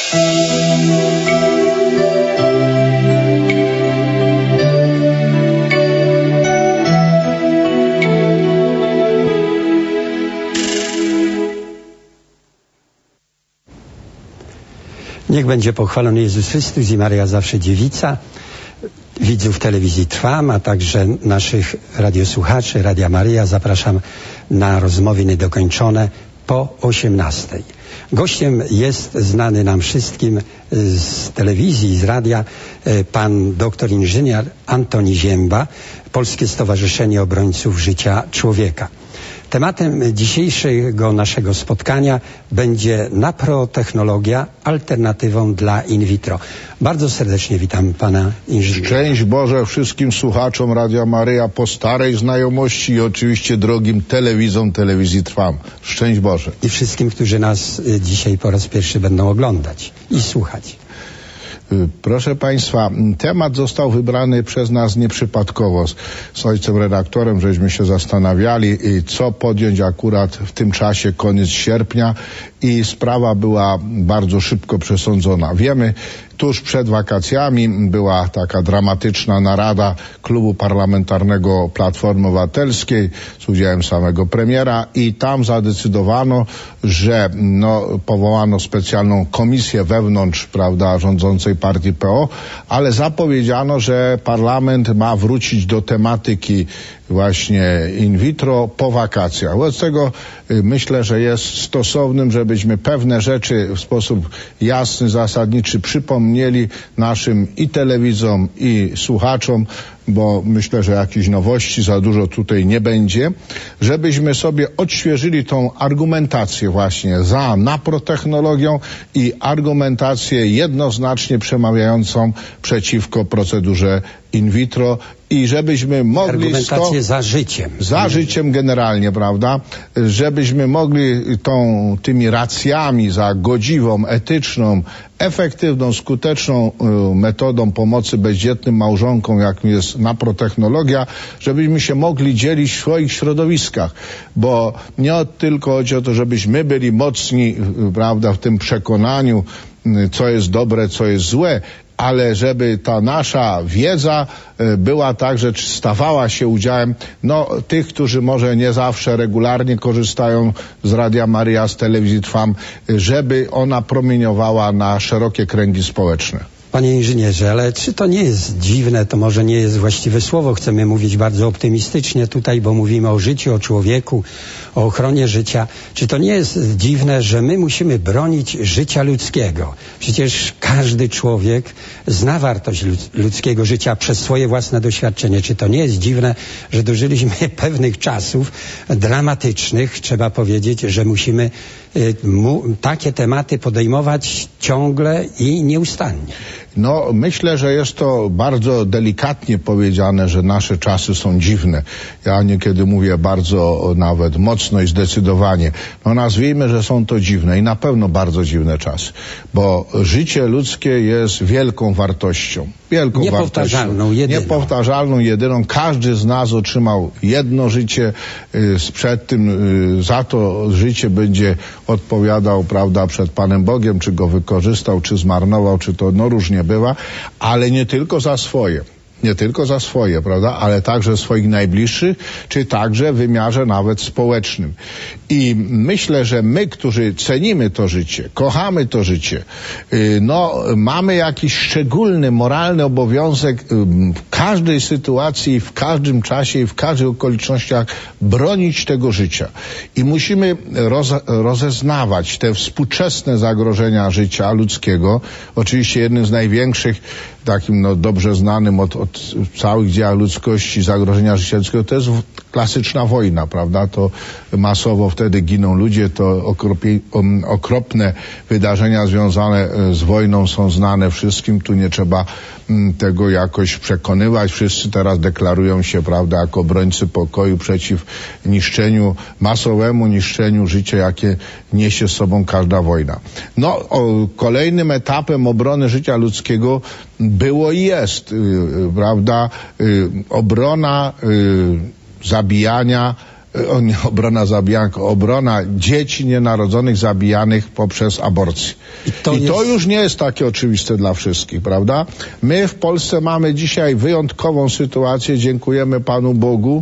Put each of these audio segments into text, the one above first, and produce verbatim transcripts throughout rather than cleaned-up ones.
Niech będzie pochwalony Jezus Chrystus i Maryja zawsze dziewica, widzów telewizji Trwam, a także naszych radiosłuchaczy Radia Maryja. Zapraszam na rozmowy niedokończone po osiemnastej. Gościem jest znany nam wszystkim z telewizji, z radia, pan doktor inżynier Antoni Zięba, Polskie Stowarzyszenie Obrońców Życia Człowieka. Tematem dzisiejszego naszego spotkania będzie naprotechnologia alternatywą dla in vitro. Bardzo serdecznie witam pana inżyniera. Szczęść Boże wszystkim słuchaczom Radia Maryja po starej znajomości i oczywiście drogim telewidzom telewizji Trwam. Szczęść Boże. I wszystkim, którzy nas dzisiaj po raz pierwszy będą oglądać i słuchać. Proszę Państwa, temat został wybrany przez nas nieprzypadkowo. Z ojcem redaktorem żeśmy się zastanawiali, co podjąć akurat w tym czasie, koniec sierpnia, i sprawa była bardzo szybko przesądzona. Wiemy, tuż przed wakacjami była taka dramatyczna narada klubu parlamentarnego Platformy Obywatelskiej z udziałem samego premiera i tam zadecydowano, że no, powołano specjalną komisję wewnątrz, prawda, rządzącej partii P O, ale zapowiedziano, że parlament ma wrócić do tematyki właśnie in vitro po wakacjach. Wobec tego y, myślę, że jest stosownym, żebyśmy pewne rzeczy w sposób jasny, zasadniczy przypomnieli naszym i telewidzom, i słuchaczom, bo myślę, że jakichś nowości za dużo tutaj nie będzie, żebyśmy sobie odświeżyli tą argumentację właśnie za naprotechnologią i argumentację jednoznacznie przemawiającą przeciwko procedurze in vitro i żebyśmy mogli... Argumentację za życiem. Za życiem generalnie, prawda? Żebyśmy mogli tą, tymi racjami za godziwą, etyczną, efektywną, skuteczną y, metodą pomocy bezdzietnym małżonkom, jaką jest naprotechnologia, żebyśmy się mogli dzielić w swoich środowiskach, bo nie tylko chodzi o to, żebyśmy byli mocni, y, prawda, w tym przekonaniu, y, co jest dobre, co jest złe, ale żeby ta nasza wiedza była także, czy stawała się udziałem no, tych, którzy może nie zawsze regularnie korzystają z Radia Maryja, z telewizji Trwam, żeby ona promieniowała na szerokie kręgi społeczne. Panie inżynierze, ale czy to nie jest dziwne, to może nie jest właściwe słowo, chcemy mówić bardzo optymistycznie tutaj, bo mówimy o życiu, o człowieku, o ochronie życia. Czy to nie jest dziwne, że my musimy bronić życia ludzkiego? Przecież każdy człowiek zna wartość ludzkiego życia przez swoje własne doświadczenie. Czy to nie jest dziwne, że dożyliśmy pewnych czasów dramatycznych, trzeba powiedzieć, że musimy y, mu, takie tematy podejmować ciągle i nieustannie? No, myślę, że jest to bardzo delikatnie powiedziane, że nasze czasy są dziwne. Ja niekiedy mówię bardzo nawet mocno i zdecydowanie. No, nazwijmy, że są to dziwne i na pewno bardzo dziwne czasy, bo życie ludzkie jest wielką wartością. Wielką niepowtarzalną, wartością. jedyną. Niepowtarzalną, jedyną. Każdy z nas otrzymał jedno życie. Przed tym za to życie będzie odpowiadał, prawda, przed Panem Bogiem, czy go wykorzystał, czy zmarnował, czy to no różnie bywa, ale nie tylko za swoje. Nie tylko za swoje, prawda, ale także swoich najbliższych, czy także w wymiarze nawet społecznym. I myślę, że my, którzy cenimy to życie, kochamy to życie, no mamy jakiś szczególny moralny obowiązek w każdej sytuacji, w każdym czasie i w każdych okolicznościach bronić tego życia. I musimy roz, rozeznawać te współczesne zagrożenia życia ludzkiego. Oczywiście jednym z największych, takim no, dobrze znanym od, od całych dziejach ludzkości zagrożenia życia ludzkiego, to jest klasyczna wojna, prawda? To masowo wtedy giną ludzie, to okropie, um, okropne wydarzenia związane z wojną są znane wszystkim, tu nie trzeba um, tego jakoś przekonywać. Wszyscy teraz deklarują się, prawda, jako obrońcy pokoju przeciw niszczeniu, masowemu niszczeniu życia, jakie niesie z sobą każda wojna. No, o, kolejnym etapem obrony życia ludzkiego było i jest, yy, prawda, yy, obrona yy, zabijania o, nie obrona zabijanek, obrona dzieci nienarodzonych zabijanych poprzez aborcję. I to, I to jest... już nie jest takie oczywiste dla wszystkich, prawda? My w Polsce mamy dzisiaj wyjątkową sytuację, dziękujemy Panu Bogu,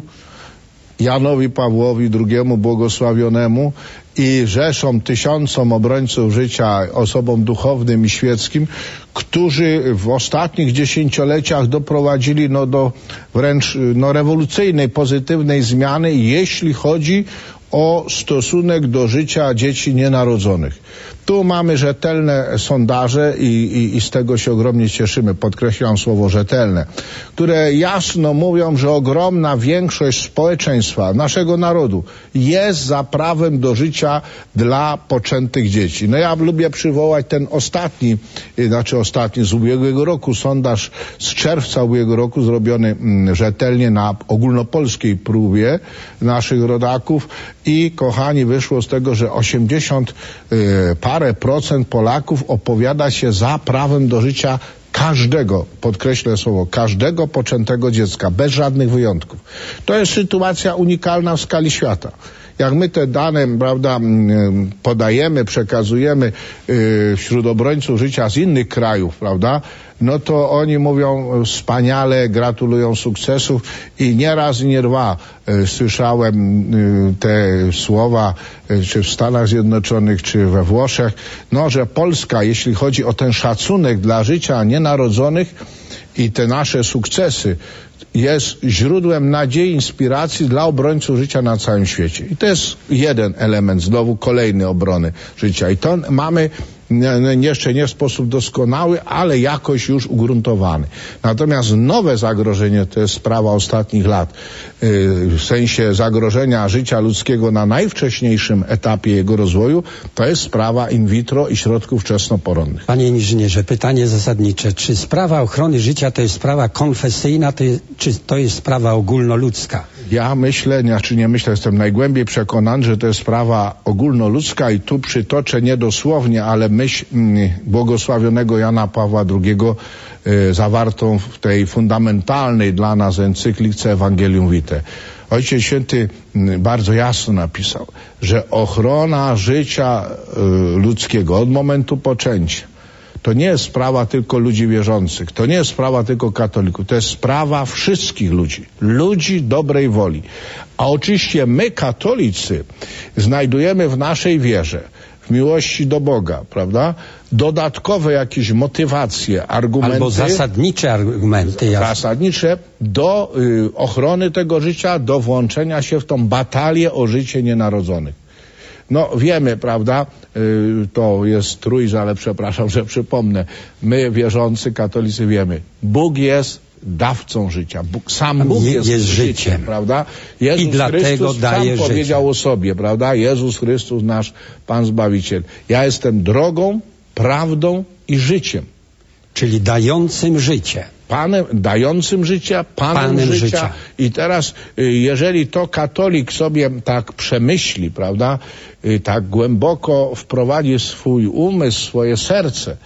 Janowi Pawłowi drugiemu błogosławionemu i rzeszom, tysiącom obrońców życia, osobom duchownym i świeckim, którzy w ostatnich dziesięcioleciach doprowadzili no, do wręcz no, rewolucyjnej, pozytywnej zmiany, jeśli chodzi o stosunek do życia dzieci nienarodzonych. Tu mamy rzetelne sondaże i, i, i z tego się ogromnie cieszymy, podkreślam słowo rzetelne, które jasno mówią, że ogromna większość społeczeństwa, naszego narodu jest za prawem do życia dla poczętych dzieci. No ja lubię przywołać ten ostatni, znaczy ostatni z ubiegłego roku, sondaż z czerwca ubiegłego roku zrobiony mm, rzetelnie na ogólnopolskiej próbie naszych rodaków i kochani wyszło z tego, że osiemdziesiąt y, parę procent Polaków opowiada się za prawem do życia każdego, podkreślę słowo, każdego poczętego dziecka, bez żadnych wyjątków. To jest sytuacja unikalna w skali świata. Jak my te dane, prawda, podajemy, przekazujemy yy, wśród obrońców życia z innych krajów, prawda, no to oni mówią wspaniale, gratulują sukcesów i nie raz i nie dwa y, słyszałem y, te słowa, y, czy w Stanach Zjednoczonych, czy we Włoszech, no, że Polska, jeśli chodzi o ten szacunek dla życia nienarodzonych i te nasze sukcesy, jest źródłem nadziei, inspiracji dla obrońców życia na całym świecie. I to jest jeden element, znowu kolejny obrony życia. I to mamy jeszcze nie w sposób doskonały, ale jakoś już ugruntowany. Natomiast nowe zagrożenie to jest sprawa ostatnich lat. W sensie zagrożenia życia ludzkiego na najwcześniejszym etapie jego rozwoju, to jest sprawa in vitro i środków wczesnoporonnych. Panie inżynierze, pytanie zasadnicze. Czy sprawa ochrony życia to jest sprawa konfesyjna, to jest, czy to jest sprawa ogólnoludzka? Ja myślę, czy nie myślę, jestem najgłębiej przekonany, że to jest sprawa ogólnoludzka i tu przytoczę niedosłownie, ale myśl błogosławionego Jana Pawła drugiego y, zawartą w tej fundamentalnej dla nas encyklice Evangelium Vitae. Ojciec Święty y, bardzo jasno napisał, że ochrona życia y, ludzkiego od momentu poczęcia to nie jest sprawa tylko ludzi wierzących, to nie jest sprawa tylko katolików, to jest sprawa wszystkich ludzi, ludzi dobrej woli. A oczywiście my, katolicy, znajdujemy w naszej wierze, w miłości do Boga, prawda, dodatkowe jakieś motywacje, argumenty. Albo zasadnicze argumenty. Zasadnicze do y, ochrony tego życia, do włączenia się w tą batalię o życie nienarodzonych. No wiemy, prawda, y, to jest trójże, ale przepraszam, że przypomnę. My, wierzący katolicy, wiemy, Bóg jest dawcą życia. Bóg, sam Bóg Je, jest, jest życiem, życiem, prawda? Jezus I dlatego Chrystus daje sam życie. powiedział o sobie, prawda? Jezus Chrystus, nasz Pan Zbawiciel. Ja jestem drogą, prawdą i życiem. Czyli dającym życie. Panem, dającym życia, Panem, Panem życia. życia. I teraz, jeżeli to katolik sobie tak przemyśli, prawda, tak głęboko wprowadzi swój umysł, swoje serce,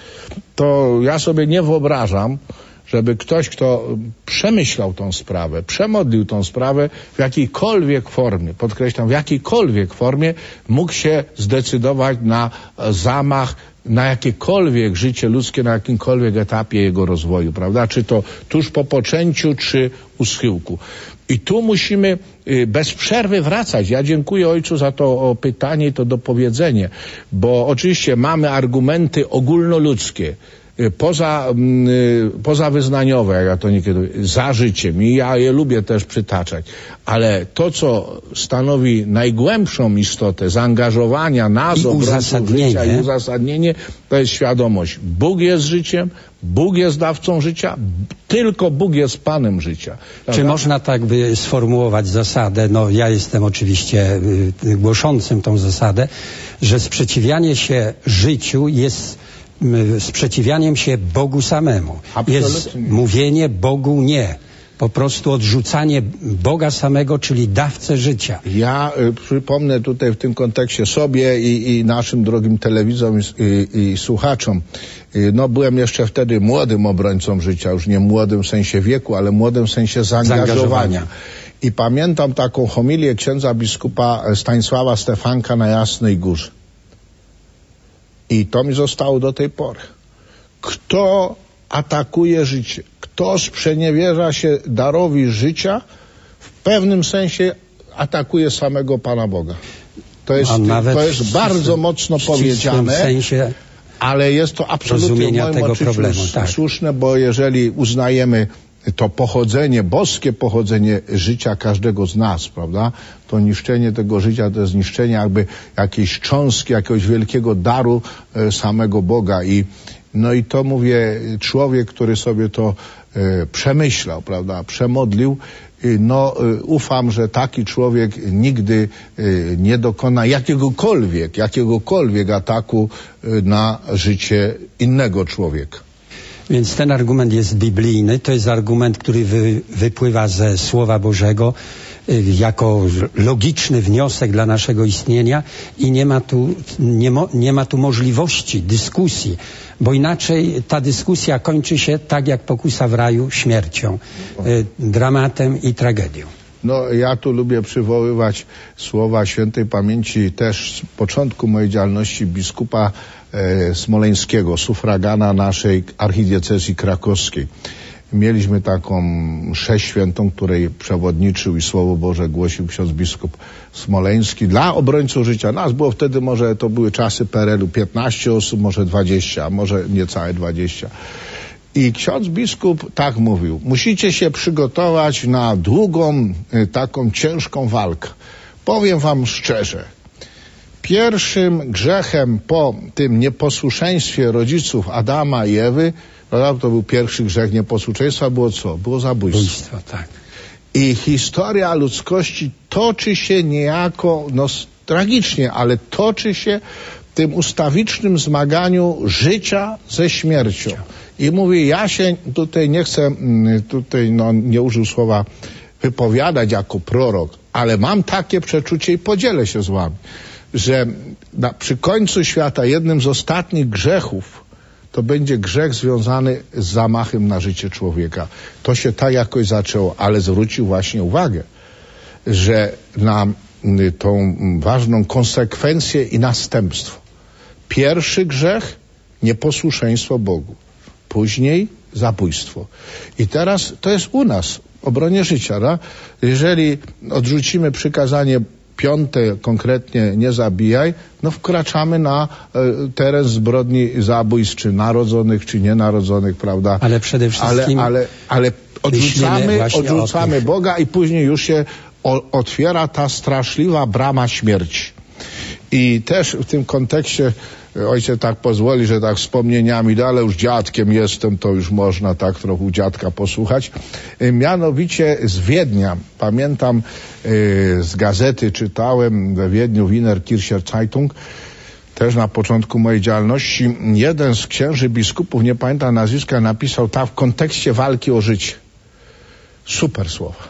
to ja sobie nie wyobrażam, żeby ktoś, kto przemyślał tą sprawę, przemodlił tą sprawę w jakiejkolwiek formie, podkreślam, w jakiejkolwiek formie mógł się zdecydować na zamach na jakiekolwiek życie ludzkie, na jakimkolwiek etapie jego rozwoju, prawda? Czy to tuż po poczęciu, czy u schyłku. I tu musimy bez przerwy wracać. Ja dziękuję ojcu za to pytanie i to dopowiedzenie, bo oczywiście mamy argumenty ogólnoludzkie, poza, poza wyznaniowe, jak ja to niekiedy, za życiem, i ja je lubię też przytaczać, ale to, co stanowi najgłębszą istotę zaangażowania nas, obrońców życia i uzasadnienie, to jest świadomość. Bóg jest życiem, Bóg jest dawcą życia, tylko Bóg jest Panem życia. Czy Prawda? Można tak by sformułować zasadę, no ja jestem oczywiście y, głoszącym tą zasadę, że sprzeciwianie się życiu jest sprzeciwianiem się Bogu samemu. Absolutnie. Jest mówienie Bogu nie. po prostu odrzucanie Boga samego, czyli dawcę życia. Ja y, przypomnę tutaj w tym kontekście sobie i, i naszym drogim telewizorom i, i, i słuchaczom. Y, no byłem jeszcze wtedy młodym obrońcą życia, już nie młodym w sensie wieku, ale młodym w sensie zaangażowania. zaangażowania. I pamiętam taką homilię księdza biskupa Stanisława Stefanka na Jasnej Górze. I to mi zostało do tej pory. Kto atakuje życie, kto sprzeniewierza się darowi życia, w pewnym sensie atakuje samego Pana Boga. To jest, to jest bardzo mocno powiedziane, sensie ale jest to absolutnie w moim tego odczuciu problemu, tak. słuszne, bo jeżeli uznajemy to pochodzenie, boskie pochodzenie życia każdego z nas, prawda, to niszczenie tego życia to jest niszczenie jakby jakiejś cząstki, jakiegoś wielkiego daru e, samego Boga. I no i to mówię, człowiek, który sobie to e, przemyślał, prawda, przemodlił, y, no y, ufam, że taki człowiek nigdy y, nie dokona jakiegokolwiek, jakiegokolwiek ataku y, na życie innego człowieka. Więc ten argument jest biblijny, to jest argument, który wy, wypływa ze Słowa Bożego y, jako logiczny wniosek dla naszego istnienia i nie ma tu, nie, mo, nie ma tu możliwości dyskusji, bo inaczej ta dyskusja kończy się tak jak pokusa w raju, śmiercią, y, dramatem i tragedią. No, ja tu lubię przywoływać słowa świętej pamięci też z początku mojej działalności biskupa e, smoleńskiego, sufragana naszej archidiecezji krakowskiej. Mieliśmy taką mszę świętą, której przewodniczył i Słowo Boże głosił ksiądz biskup smoleński dla obrońców życia. Nas było wtedy, może to były czasy P R L u, piętnaście osób, może dwadzieścia, a może niecałe dwadzieścia. I ksiądz biskup tak mówił, musicie się przygotować na długą, taką ciężką walkę. Powiem wam szczerze, pierwszym grzechem po tym nieposłuszeństwie rodziców Adama i Ewy, prawda, to był pierwszy grzech nieposłuszeństwa, było co? Było zabójstwo. Zabójstwo, tak. I historia ludzkości toczy się niejako, no tragicznie, ale toczy się w tym ustawicznym zmaganiu życia ze śmiercią. I mówi, ja się tutaj nie chcę, tutaj no, nie użył słowa wypowiadać jako prorok, ale mam takie przeczucie i podzielę się z wami, że na, przy końcu świata jednym z ostatnich grzechów to będzie grzech związany z zamachem na życie człowieka. To się tak jakoś zaczęło, ale zwrócił właśnie uwagę, że na tą ważną konsekwencję i następstwo. Pierwszy grzech, nieposłuszeństwo Bogu. Później zabójstwo. I teraz to jest u nas, w obronie życia. Da? Jeżeli odrzucimy przykazanie piąte, konkretnie nie zabijaj, no wkraczamy na e, teren zbrodni zabójstw, czy narodzonych, czy nienarodzonych, prawda? Ale przede wszystkim... Ale, ale, ale odrzucamy, odrzucamy Boga i później już się o, otwiera ta straszliwa brama śmierci. I też w tym kontekście ojciec tak pozwoli, że tak wspomnieniami, no ale już dziadkiem jestem, to już można tak trochę u dziadka posłuchać. Mianowicie z Wiednia, pamiętam z gazety czytałem we Wiedniu Wiener Kircher Zeitung, też na początku mojej działalności, jeden z księży biskupów, nie pamiętam nazwiska, napisał tak w kontekście walki o życie. Super słowa.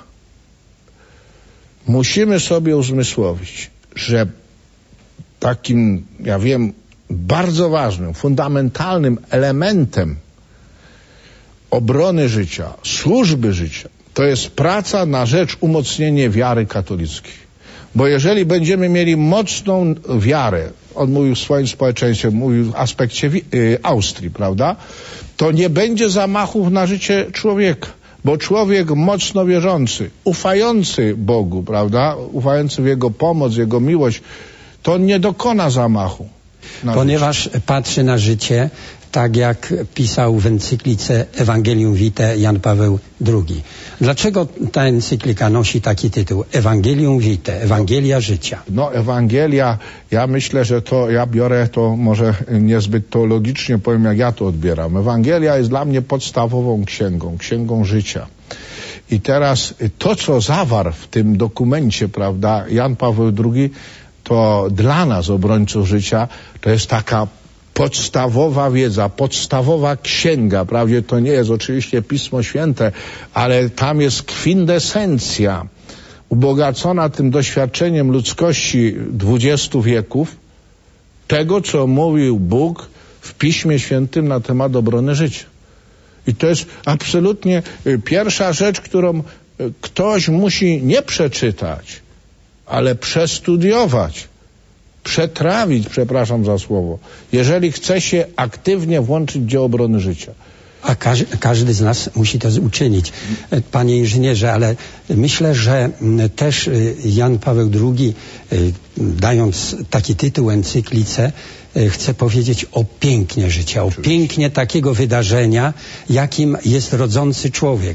Musimy sobie uzmysłowić, że takim, ja wiem, bardzo ważnym, fundamentalnym elementem obrony życia, służby życia, to jest praca na rzecz umocnienia wiary katolickiej. Bo jeżeli będziemy mieli mocną wiarę, on mówił w swoim społeczeństwie, mówił w aspekcie y, Austrii, prawda, to nie będzie zamachów na życie człowieka. Bo człowiek mocno wierzący, ufający Bogu, prawda, ufający w Jego pomoc, Jego miłość, to nie dokona zamachu. Ponieważ życie. patrzy na życie tak jak pisał w encyklice Evangelium Vitae Jan Paweł drugi. Dlaczego ta encyklika nosi taki tytuł? Evangelium Vitae, Ewangelia życia. No Ewangelia, ja myślę, że to, ja biorę to może niezbyt teologicznie, powiem jak ja to odbieram. Ewangelia jest dla mnie podstawową księgą, księgą życia. I teraz to, co zawarł w tym dokumencie, prawda, Jan Paweł drugi, to dla nas, obrońców życia, to jest taka podstawowa wiedza, podstawowa księga, prawdzie to nie jest oczywiście Pismo Święte, ale tam jest kwintesencja, ubogacona tym doświadczeniem ludzkości dwudziestu wieków, tego, co mówił Bóg w Piśmie Świętym na temat obrony życia. I to jest absolutnie pierwsza rzecz, którą ktoś musi nie przeczytać, ale przestudiować, przetrawić, przepraszam za słowo, jeżeli chce się aktywnie włączyć w dzieło obrony życia. A każ, każdy z nas musi to uczynić, panie inżynierze, ale myślę, że też Jan Paweł drugi, dając taki tytuł encyklice, chce powiedzieć o pięknie życia, o pięknie takiego wydarzenia, jakim jest rodzący człowiek,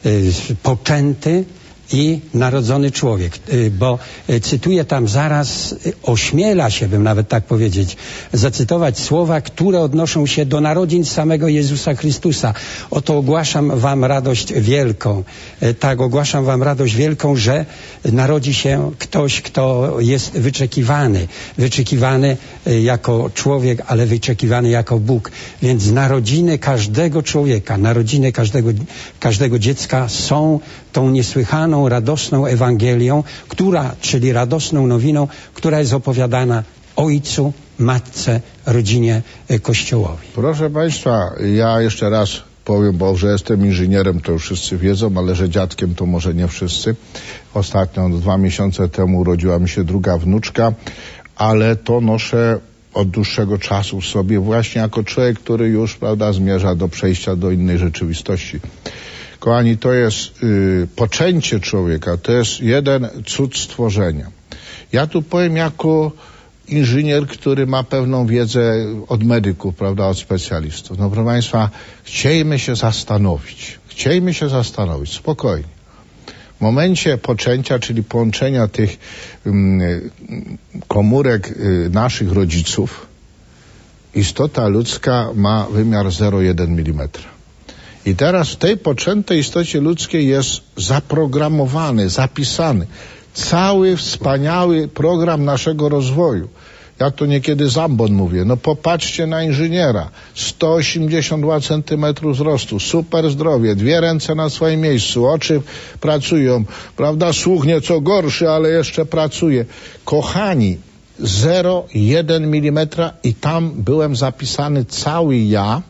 poczęty i narodzony człowiek, bo cytuję tam zaraz, ośmiela się, bym nawet tak powiedzieć, zacytować słowa, które odnoszą się do narodzin samego Jezusa Chrystusa. Oto ogłaszam wam radość wielką. Tak, ogłaszam wam radość wielką, że narodzi się ktoś, kto jest wyczekiwany. Wyczekiwany jako człowiek, ale wyczekiwany jako Bóg. Więc narodziny każdego człowieka, narodziny każdego, każdego dziecka są tą niesłychaną, radosną Ewangelią, która, czyli radosną nowiną, która jest opowiadana Ojcu, Matce, rodzinie, Kościołowi. Proszę Państwa, ja jeszcze raz powiem, bo że jestem inżynierem, to już wszyscy wiedzą, ale że dziadkiem to może nie wszyscy. Ostatnio, dwa miesiące temu urodziła mi się druga wnuczka, ale to noszę od dłuższego czasu w sobie właśnie jako człowiek, który już, prawda, zmierza do przejścia do innej rzeczywistości. Kochani, to jest y, poczęcie człowieka, to jest jeden cud stworzenia. Ja tu powiem jako inżynier, który ma pewną wiedzę od medyków, prawda, od specjalistów. No proszę Państwa, chciejmy się zastanowić, chciejmy się zastanowić, spokojnie. W momencie poczęcia, czyli połączenia tych y, komórek y, naszych rodziców, istota ludzka ma wymiar zero przecinek jeden milimetra. I teraz w tej poczętej istocie ludzkiej jest zaprogramowany, zapisany cały wspaniały program naszego rozwoju. Ja to niekiedy Zambon mówię, no popatrzcie na inżyniera, sto osiemdziesiąt dwa centymetry wzrostu, super zdrowie, dwie ręce na swoim miejscu, oczy pracują, prawda, słuch nieco gorszy, ale jeszcze pracuje. Kochani, zero przecinek jeden milimetra i tam byłem zapisany cały ja,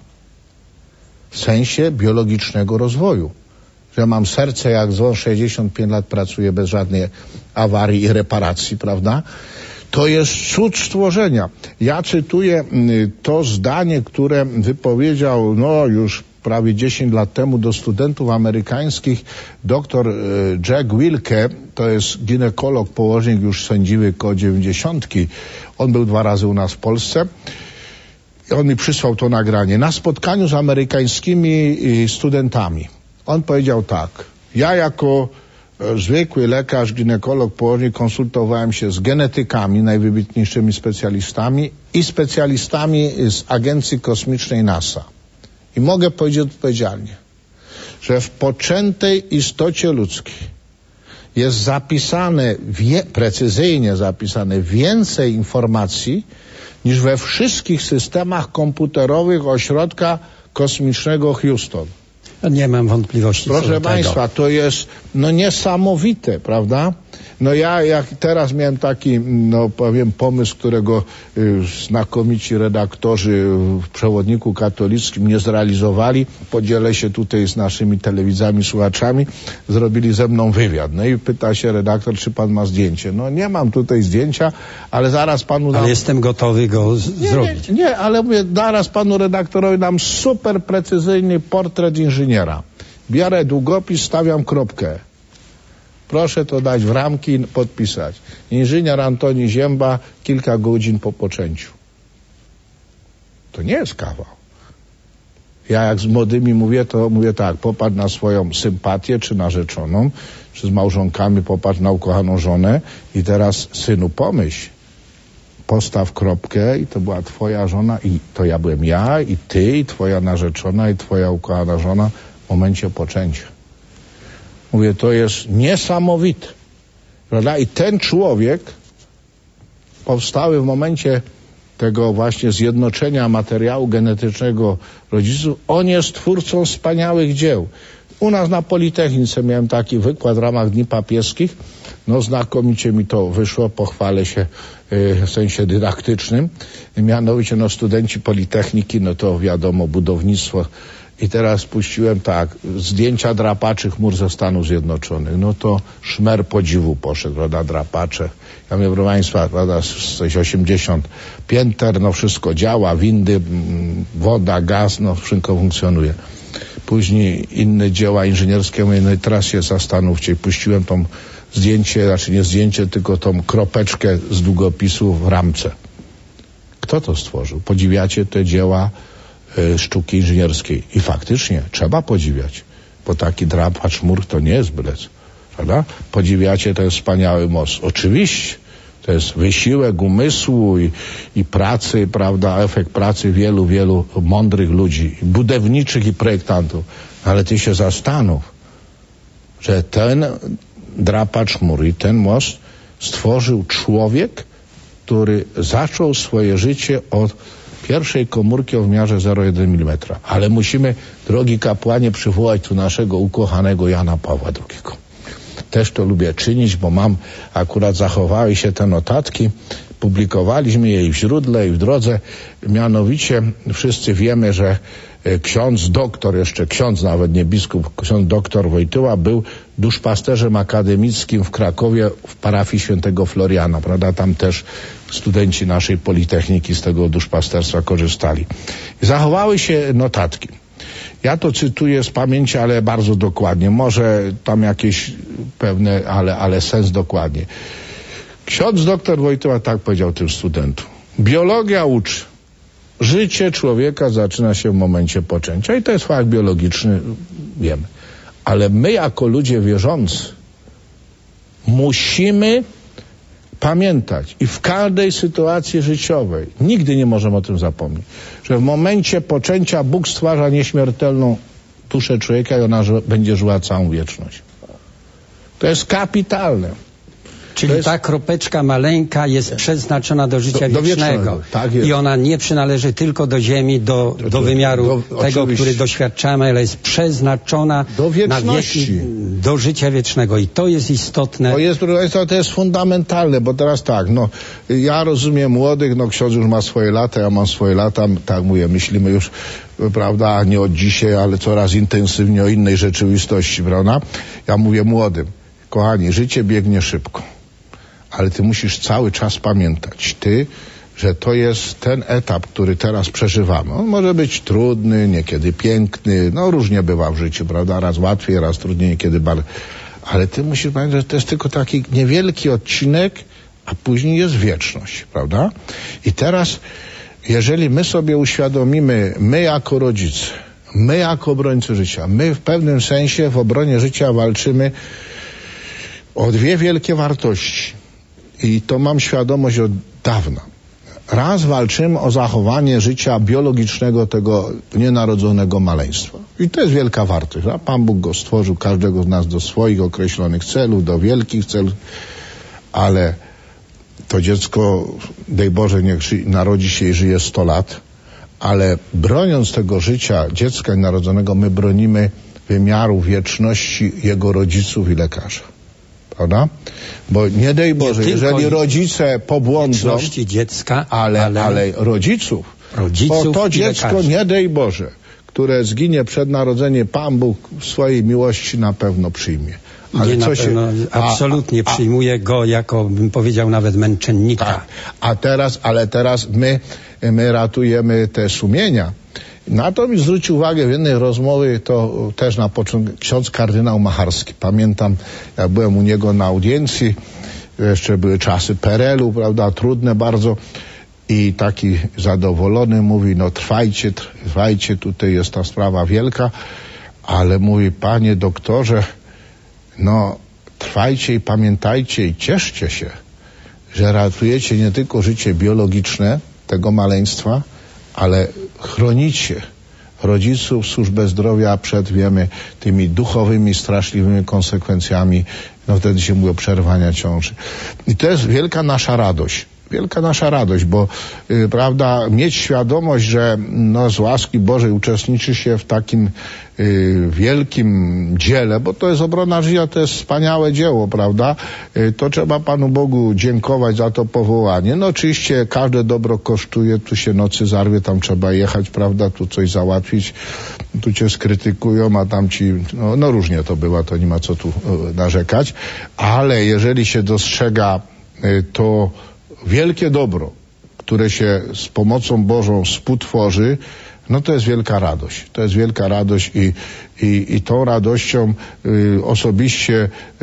w sensie biologicznego rozwoju. Że mam serce jak dzwon, sześćdziesiąt pięć lat pracuję bez żadnej awarii i reparacji, prawda? To jest cud stworzenia. Ja cytuję to zdanie, które wypowiedział, no już prawie dziesięć lat temu do studentów amerykańskich doktor Jack Wilke, to jest ginekolog, położnik już sędziwy koło dziewięćdziesiątki. On był dwa razy u nas w Polsce. On mi przysłał to nagranie. Na spotkaniu z amerykańskimi studentami. On powiedział tak. Ja jako zwykły lekarz, ginekolog, położnik konsultowałem się z genetykami, najwybitniejszymi specjalistami i specjalistami z Agencji Kosmicznej NASA. I mogę powiedzieć odpowiedzialnie, że w poczętej istocie ludzkiej jest zapisane, wie, precyzyjnie zapisane więcej informacji niż we wszystkich systemach komputerowych ośrodka kosmicznego Houston. Nie mam wątpliwości. Proszę Państwa, to jest no niesamowite, prawda? No ja jak teraz miałem taki, no powiem, pomysł, którego y, znakomici redaktorzy w przewodniku katolickim nie zrealizowali. Podzielę się tutaj z naszymi telewidzami, słuchaczami. Zrobili ze mną wywiad. No i pyta się redaktor, czy pan ma zdjęcie. No nie mam tutaj zdjęcia, ale zaraz panu dam... Ale jestem gotowy go z- nie, zrobić. Nie, nie, ale mówię, zaraz panu redaktorowi dam super precyzyjny portret inżyniera. Biorę długopis, stawiam kropkę. Proszę to dać w ramki i podpisać. Inżynier Antoni Zięba, kilka godzin po poczęciu. To nie jest kawał. Ja jak z młodymi mówię, to mówię tak, popatrz na swoją sympatię, czy narzeczoną, czy z małżonkami popatrz na ukochaną żonę i teraz, synu, pomyśl. Postaw kropkę i to była twoja żona i to ja byłem ja i ty i twoja narzeczona i twoja ukochana żona w momencie poczęcia. Mówię, to jest niesamowite, prawda? I ten człowiek powstały w momencie tego właśnie zjednoczenia materiału genetycznego rodziców, on jest twórcą wspaniałych dzieł. U nas na Politechnice miałem taki wykład w ramach Dni Papieskich. No znakomicie mi to wyszło, pochwalę się yy, w sensie dydaktycznym. Mianowicie no studenci Politechniki, no to wiadomo, budownictwo. I teraz puściłem tak, zdjęcia drapaczy chmur ze Stanów Zjednoczonych. No to szmer podziwu poszedł, prawda, drapacze. Ja mówię, proszę Państwa, prawda, z osiemdziesiąt pięter, no wszystko działa, windy, woda, gaz, no wszystko funkcjonuje. Później inne dzieła inżynierskie, mówię, no i teraz się zastanówcie. Puściłem tą zdjęcie, znaczy nie zdjęcie, tylko tą kropeczkę z długopisu w ramce. Kto to stworzył? Podziwiacie te dzieła y, sztuki inżynierskiej. I faktycznie trzeba podziwiać, bo taki drapacz chmur to nie jest byle co, prawda? Podziwiacie ten wspaniały most. Oczywiście. To jest wysiłek umysłu i, i pracy, prawda, efekt pracy wielu, wielu mądrych ludzi, budowniczych i projektantów. Ale ty się zastanów, że ten drapacz chmur i ten most stworzył człowiek, który zaczął swoje życie od pierwszej komórki o wymiarze zero przecinek jeden milimetra. Ale musimy, drogi kapłanie, przywołać tu naszego ukochanego Jana Pawła drugiego. Też to lubię czynić, bo mam, akurat zachowały się te notatki, publikowaliśmy je i w źródle, i w drodze. Mianowicie wszyscy wiemy, że ksiądz doktor, jeszcze ksiądz, nawet nie biskup, ksiądz doktor Wojtyła był duszpasterzem akademickim w Krakowie w parafii świętego Floriana, prawda? Tam też studenci naszej Politechniki z tego duszpasterstwa korzystali. I zachowały się notatki. Ja to cytuję z pamięci, ale bardzo dokładnie. Może tam jakieś pewne, ale, ale sens dokładnie. Ksiądz doktor Wojtyła tak powiedział tym studentom. Biologia uczy. Życie człowieka zaczyna się w momencie poczęcia. I to jest fakt biologiczny, wiemy. Ale my jako ludzie wierzący musimy pamiętać i w każdej sytuacji życiowej, nigdy nie możemy o tym zapomnieć, że w momencie poczęcia Bóg stwarza nieśmiertelną duszę człowieka i ona ży- będzie żyła całą wieczność. To jest kapitalne. Czyli jest... ta kropeczka maleńka jest przeznaczona do życia do, do wiecznego. wiecznego. Tak jest. I ona nie przynależy tylko do ziemi, do, do, do wymiaru do, tego, oczywiście. który doświadczamy, ale jest przeznaczona do na wieki, do życia wiecznego. I to jest istotne. To jest, to jest fundamentalne, bo teraz tak, no, ja rozumiem młodych, no ksiądz już ma swoje lata, ja mam swoje lata, tak mówię, myślimy już, prawda, nie od dzisiaj, ale coraz intensywniej o innej rzeczywistości, prawda? Ja mówię młodym, kochani, życie biegnie szybko. Ale ty musisz cały czas pamiętać, ty, że to jest ten etap, który teraz przeżywamy. On może być trudny, niekiedy piękny, no różnie bywa w życiu, prawda? Raz łatwiej, raz trudniej, niekiedy bardziej. Ale ty musisz pamiętać, że to jest tylko taki niewielki odcinek, a później jest wieczność, prawda? I teraz, jeżeli my sobie uświadomimy, my jako rodzice, my jako obrońcy życia, my w pewnym sensie w obronie życia walczymy o dwie wielkie wartości. I to mam świadomość od dawna. Raz walczymy o zachowanie życia biologicznego tego nienarodzonego maleństwa. I to jest wielka wartość. A Pan Bóg go stworzył, każdego z nas do swoich określonych celów, do wielkich celów, ale to dziecko, daj Boże, niech ży- narodzi się i żyje sto lat, ale broniąc tego życia dziecka narodzonego, my bronimy wymiaru wieczności jego rodziców i lekarza. Prawda? Bo nie daj Boże, nie jeżeli rodzice pobłądzą, dziecka, ale, ale, ale rodziców, rodziców bo to dziecko, lekarzy. Nie daj Boże, które zginie przed narodzeniem, Pan Bóg w swojej miłości na pewno przyjmie. Ale nie, co na się, pewno, absolutnie a, a, przyjmuje go jako, bym powiedział, nawet męczennika. Tak. A teraz, ale teraz my, my ratujemy te sumienia. Na to mi zwrócił uwagę w jednej rozmowie, to też na początku, ksiądz kardynał Macharski. Pamiętam, jak byłem u niego na audiencji, jeszcze były czasy P R L u, prawda, trudne bardzo, i taki zadowolony mówi, no trwajcie, trwajcie, tutaj jest ta sprawa wielka, ale mówi, panie doktorze, no trwajcie i pamiętajcie i cieszcie się, że ratujecie nie tylko życie biologiczne tego maleństwa, ale chronicie rodziców, służbę zdrowia przed, wiemy, tymi duchowymi, straszliwymi konsekwencjami, no wtedy się mówi o przerwania ciąży. I to jest wielka nasza radość, wielka nasza radość, bo y, prawda, mieć świadomość, że no, z łaski Bożej uczestniczy się w takim y, wielkim dziele, bo to jest obrona życia, to jest wspaniałe dzieło, prawda, y, to trzeba Panu Bogu dziękować za to powołanie. No oczywiście każde dobro kosztuje, tu się nocy zarwie, tam trzeba jechać, prawda, tu coś załatwić, tu cię skrytykują, a tam ci, no, no różnie to bywa, to nie ma co tu y, narzekać, ale jeżeli się dostrzega y, to wielkie dobro, które się z pomocą Bożą współtworzy, no to jest wielka radość. To jest wielka radość i, i, i tą radością y, osobiście y,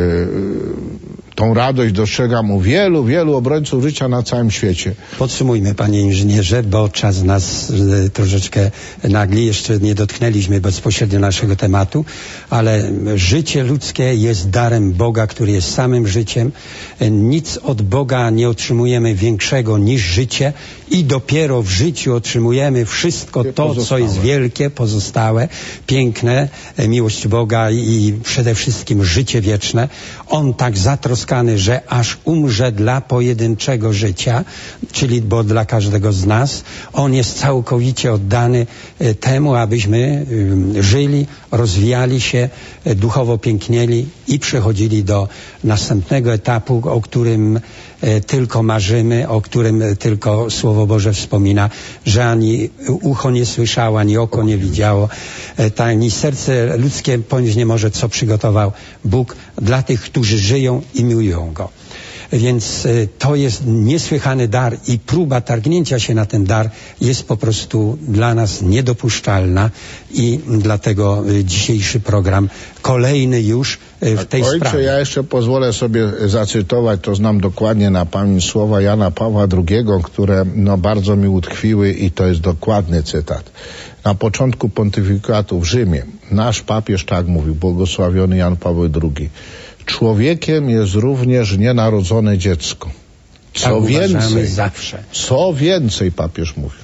tą radość dostrzegam u wielu, wielu obrońców życia na całym świecie. Podsumujmy, panie inżynierze, bo czas nas y, troszeczkę nagli. Jeszcze nie dotknęliśmy bezpośrednio naszego tematu, ale życie ludzkie jest darem Boga, który jest samym życiem. Nic od Boga nie otrzymujemy większego niż życie i dopiero w życiu otrzymujemy wszystko to, co jest wielkie, pozostałe, piękne, miłość Boga i przede wszystkim życie wieczne. On tak zatroskany, że aż umrze dla pojedynczego życia, czyli bo dla każdego z nas. On jest całkowicie oddany temu, abyśmy żyli, rozwijali się, duchowo pięknieli i przechodzili do następnego etapu, o którym tylko marzymy, o którym tylko Słowo Boże wspomina, że ani ucho nie słyszało, ani oko nie widziało, ani serce ludzkie pojąć nie może, co przygotował Bóg dla tych, którzy żyją i miłują Go. Więc to jest niesłychany dar i próba targnięcia się na ten dar jest po prostu dla nas niedopuszczalna i dlatego dzisiejszy program, kolejny już w tej Ojcze, sprawie. Ja jeszcze pozwolę sobie zacytować, to znam dokładnie na pamięć słowa Jana Pawła drugiego, które no, bardzo mi utkwiły i to jest dokładny cytat. Na początku pontyfikatu w Rzymie nasz papież tak mówił, błogosławiony Jan Paweł drugi. Człowiekiem jest również nienarodzone dziecko. Co tak więcej, zawsze. co więcej, papież mówił.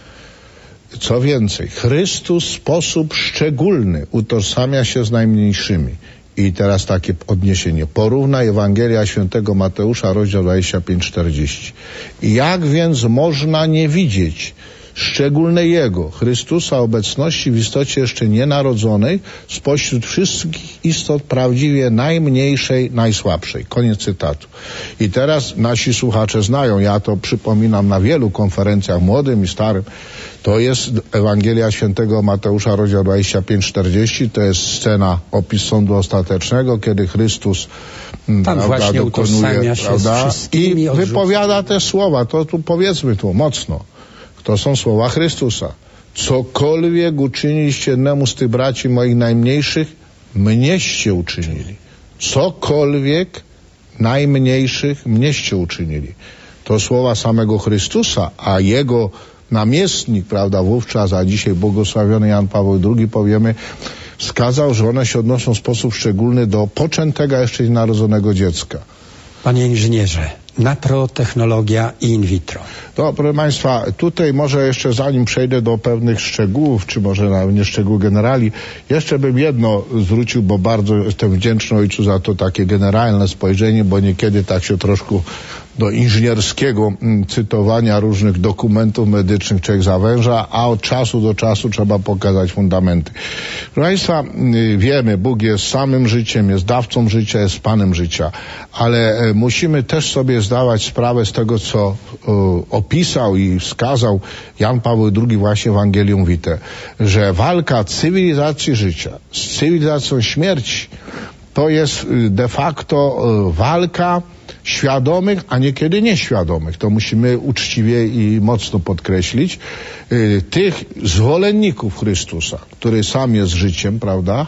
Co więcej, Chrystus w sposób szczególny utożsamia się z najmniejszymi. I teraz takie odniesienie. Porównaj Ewangelia Świętego Mateusza, rozdział dwadzieścia pięć czterdzieści. Jak więc można nie widzieć szczególnej Jego, Chrystusa, obecności w istocie jeszcze nienarodzonej spośród wszystkich istot prawdziwie najmniejszej, najsłabszej. Koniec cytatu. I teraz nasi słuchacze znają, ja to przypominam na wielu konferencjach młodym i starym, to jest Ewangelia Świętego Mateusza, rozdział dwadzieścia pięć czterdzieści, to jest scena, opis sądu ostatecznego, kiedy Chrystus Tam prawda, właśnie dokonuje, się prawda, z i odrzuca. wypowiada te słowa, to tu powiedzmy tu mocno. To są słowa Chrystusa. Cokolwiek uczyniliście jednemu z tych braci moich najmniejszych, mnieście uczynili. Cokolwiek najmniejszych, mnieście uczynili. To słowa samego Chrystusa, a Jego namiestnik, prawda, wówczas, a dzisiaj błogosławiony Jan Paweł drugi, powiemy, wskazał, że one się odnoszą w sposób szczególny do poczętego, jeszcze nienarodzonego dziecka. Panie inżynierze, naprotechnologia i in vitro. No, proszę Państwa, tutaj może jeszcze zanim przejdę do pewnych szczegółów, czy może nawet nie szczegółów generali, jeszcze bym jedno zwrócił, bo bardzo jestem wdzięczny ojcu za to takie generalne spojrzenie, bo niekiedy tak się troszkę do inżynierskiego cytowania różnych dokumentów medycznych człowiek zawęża, a od czasu do czasu trzeba pokazać fundamenty. Proszę Państwa, wiemy, Bóg jest samym życiem, jest dawcą życia, jest Panem życia, ale musimy też sobie zdawać sprawę z tego, co uh, opisał i wskazał Jan Paweł drugi właśnie w Evangelium Vitae, że walka cywilizacji życia z cywilizacją śmierci to jest de facto uh, walka świadomych, a niekiedy nieświadomych. To musimy uczciwie i mocno podkreślić. Yy, tych zwolenników Chrystusa, który sam jest życiem, prawda?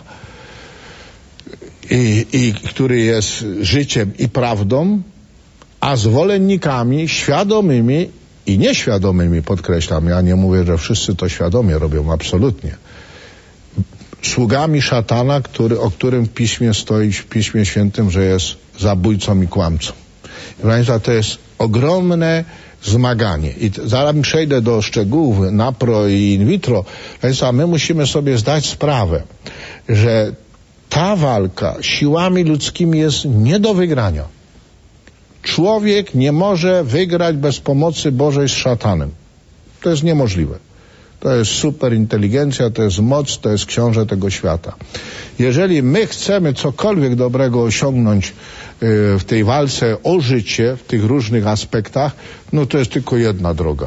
I, i który jest życiem i prawdą, a zwolennikami świadomymi i nieświadomymi, podkreślam. Ja nie mówię, że wszyscy to świadomie robią, absolutnie. Sługami szatana, który, o którym w Piśmie stoi, w Piśmie Świętym, że jest zabójcą i kłamcą. Proszę Państwa, to jest ogromne zmaganie. I zaraz przejdę do szczegółów napro i in vitro. Proszę Państwa, my musimy sobie zdać sprawę, że ta walka siłami ludzkimi jest nie do wygrania. Człowiek nie może wygrać bez pomocy Bożej z szatanem. To jest niemożliwe. To jest superinteligencja, to jest moc, to jest książę tego świata. Jeżeli my chcemy cokolwiek dobrego osiągnąć yy, w tej walce o życie, w tych różnych aspektach, no to jest tylko jedna droga.